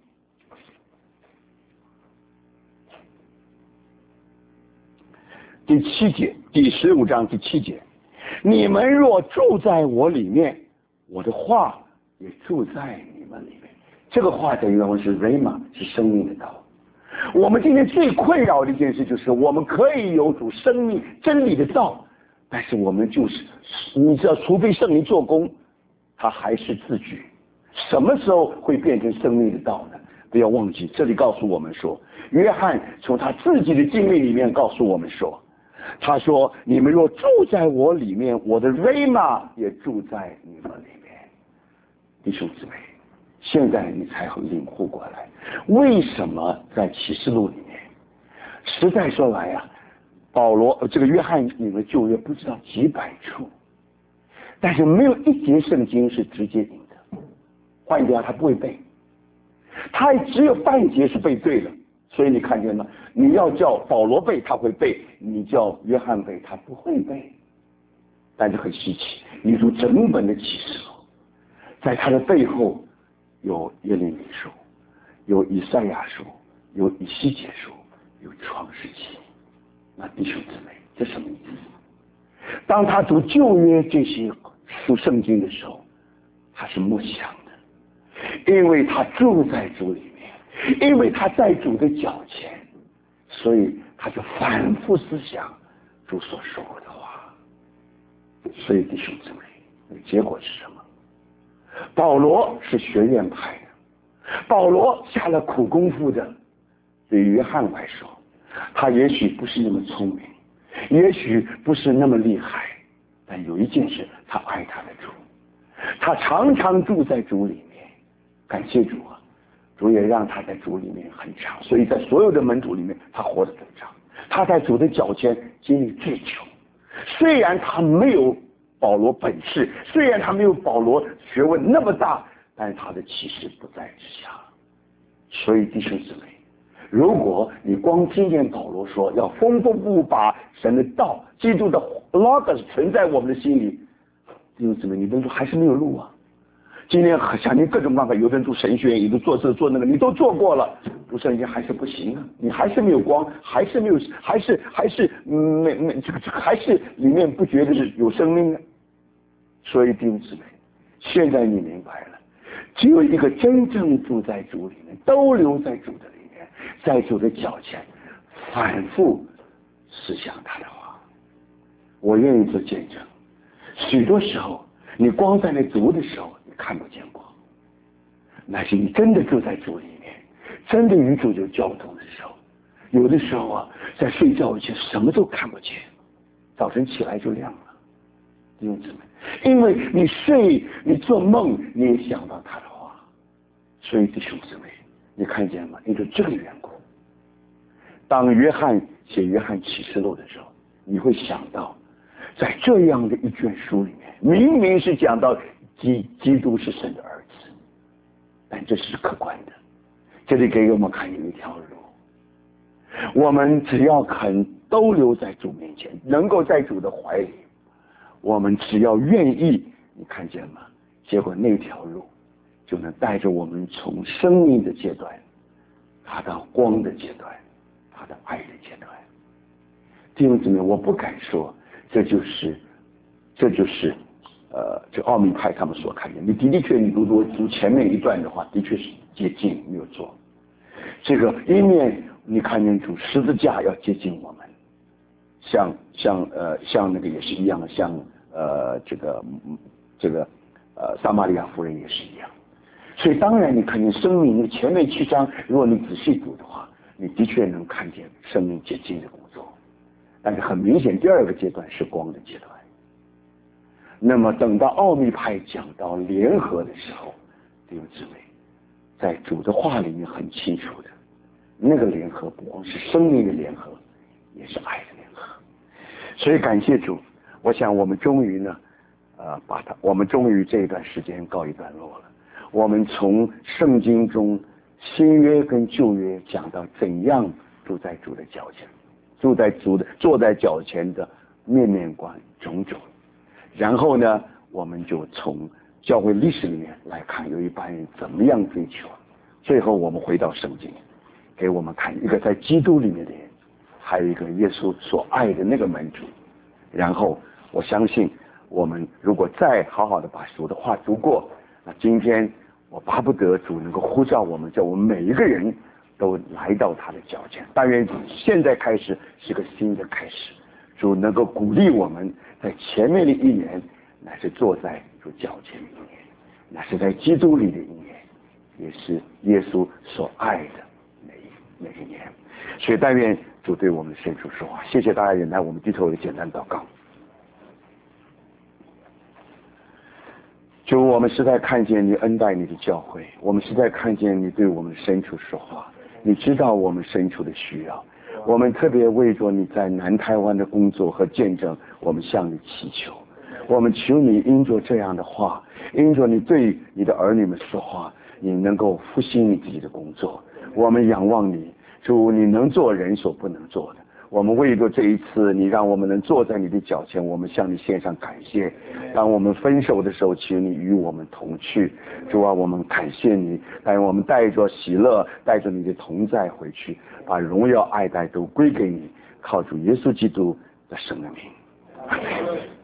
第七节，第十五章第七节，你们若住在我里面，我的话也住在你们里面。这个话在原文是 Rhema， 是生命的道。我们今天最困扰的一件事就是，我们可以有主生命真理的道，但是我们就是你知道，除非圣灵做工，它还是字句。什么时候会变成生命的道呢？不要忘记，这里告诉我们说，约翰从他自己的经历里面告诉我们说，他说你们若住在我里面，我的 Rhema 也住在你们里面。弟兄姊妹，现在你才会领悟过来，为什么在启示录里面，实在说来呀、啊，保罗这个约翰你们旧约不知道几百处，但是没有一节圣经是直接引的，换句话他不会背，他只有半节是背对了。所以你看见吗？你要叫保罗背他会背，你叫约翰背他不会背。但是很稀奇，你读整本的启示录，在他的背后有耶利米书，有以赛亚书，有以西结书，有创世纪。那弟兄姊妹，这什么意思？当他读旧约这些书圣经的时候，他是默想的，因为他住在主里面，因为他在主的脚前，所以他就反复思想主所说过的话。所以弟兄姊妹，结果是什么？保罗是学院派的，保罗下了苦功夫的。对于约翰来说，他也许不是那么聪明，也许不是那么厉害，但有一件事，他爱他的主，他常常住在主里面。感谢主啊，主也让他在主里面很长，所以在所有的门徒里面，他活得最长。他在主的脚前经历最久。虽然他没有保罗本事，虽然他没有保罗学问那么大，但是他的启示不在之下。所以弟兄姊妹， 如果你光听见保罗说要丰丰富富把神的道、基督的 logos 存在我们的心里，弟兄姊妹，你们说还是没有路啊？今天想尽各种办法，有的人读神学院，有的做这做那个，你都做过了，读圣经还是不行啊！你还是没有光，还是没有，还是还是没没这个这个还是里面不觉得是有生命啊！所以弟兄姊妹，现在你明白了，只有一个真正住在主里面，都留在主的里面，在主的脚前反复思想他的话。我愿意做见证，许多时候你光在那读的时候你看不见光，那是你真的住在主里面，真的与主有交通的时候，有的时候啊，在睡觉以前什么都看不见，早晨起来就亮了。弟兄姊妹，因为你睡你做梦你也想到他的话，所以弟兄姊妹，你看见吗？因为这个缘故，当约翰写约翰启示录的时候，你会想到在这样的一卷书里面，明明是讲到基基督是神的儿子，但这是客观的，这里给我们看有一条路，我们只要肯都留在主面前，能够在主的怀里，我们只要愿意，你看见吗？结果那条路就能带着我们从生命的阶段爬到光的阶段，爬到爱的阶段。弟兄姊妹，我不敢说这就是这就是呃这奥秘派他们所看见，你的的确你读读读前面一段的话，的确是接近没有错。这个一面你看见主十字架要接近我们，像像呃像那个也是一样的，像呃这个这个呃撒玛利亚妇人也是一样。所以当然你看见生命前面七章，如果你仔细读的话，你的确能看见生命接近的工作。但是很明显第二个阶段是光的阶段。那么等到奥秘派讲到联合的时候，弟兄姊妹，在主的话里面很清楚的，那个联合不光是生命的联合，也是爱的联合。所以感谢主，我想我们终于呢呃把它我们终于这一段时间告一段落了。我们从圣经中新约跟旧约讲到怎样住在主的脚前，住在主的坐在脚前的面面观种种，然后呢我们就从教会历史里面来看有一班人怎么样追求，最后我们回到圣经给我们看一个在基督里面的人，还有一个耶稣所爱的那个门徒。然后我相信我们如果再好好的把主的话读过，那今天我巴不得主能够呼召我们，叫我们每一个人都来到他的脚前。但愿现在开始是个新的开始，主能够鼓励我们在前面的一年乃是坐在主脚前的一年，那是在基督里的一年，也是耶稣所爱的那一那一年。所以但愿主对我们伸出说话。谢谢大家忍耐，我们低头的简单祷告。主，我们实在看见你恩待你的教会，我们实在看见你对我们伸出说话，你知道我们伸出的需要，我们特别为着你在南台湾的工作和见证，我们向你祈求。我们求你因着这样的话，因着你对你的儿女们说话，你能够复兴你自己的工作。我们仰望你，主，你能做人所不能做的。我们为着这一次你让我们能坐在你的脚前，我们向你献上感谢。当我们分手的时候，请你与我们同去。主啊，我们感谢你，但愿我们带着喜乐，带着你的同在回去，把荣耀爱戴都归给你，靠主耶稣基督的圣名。阿们。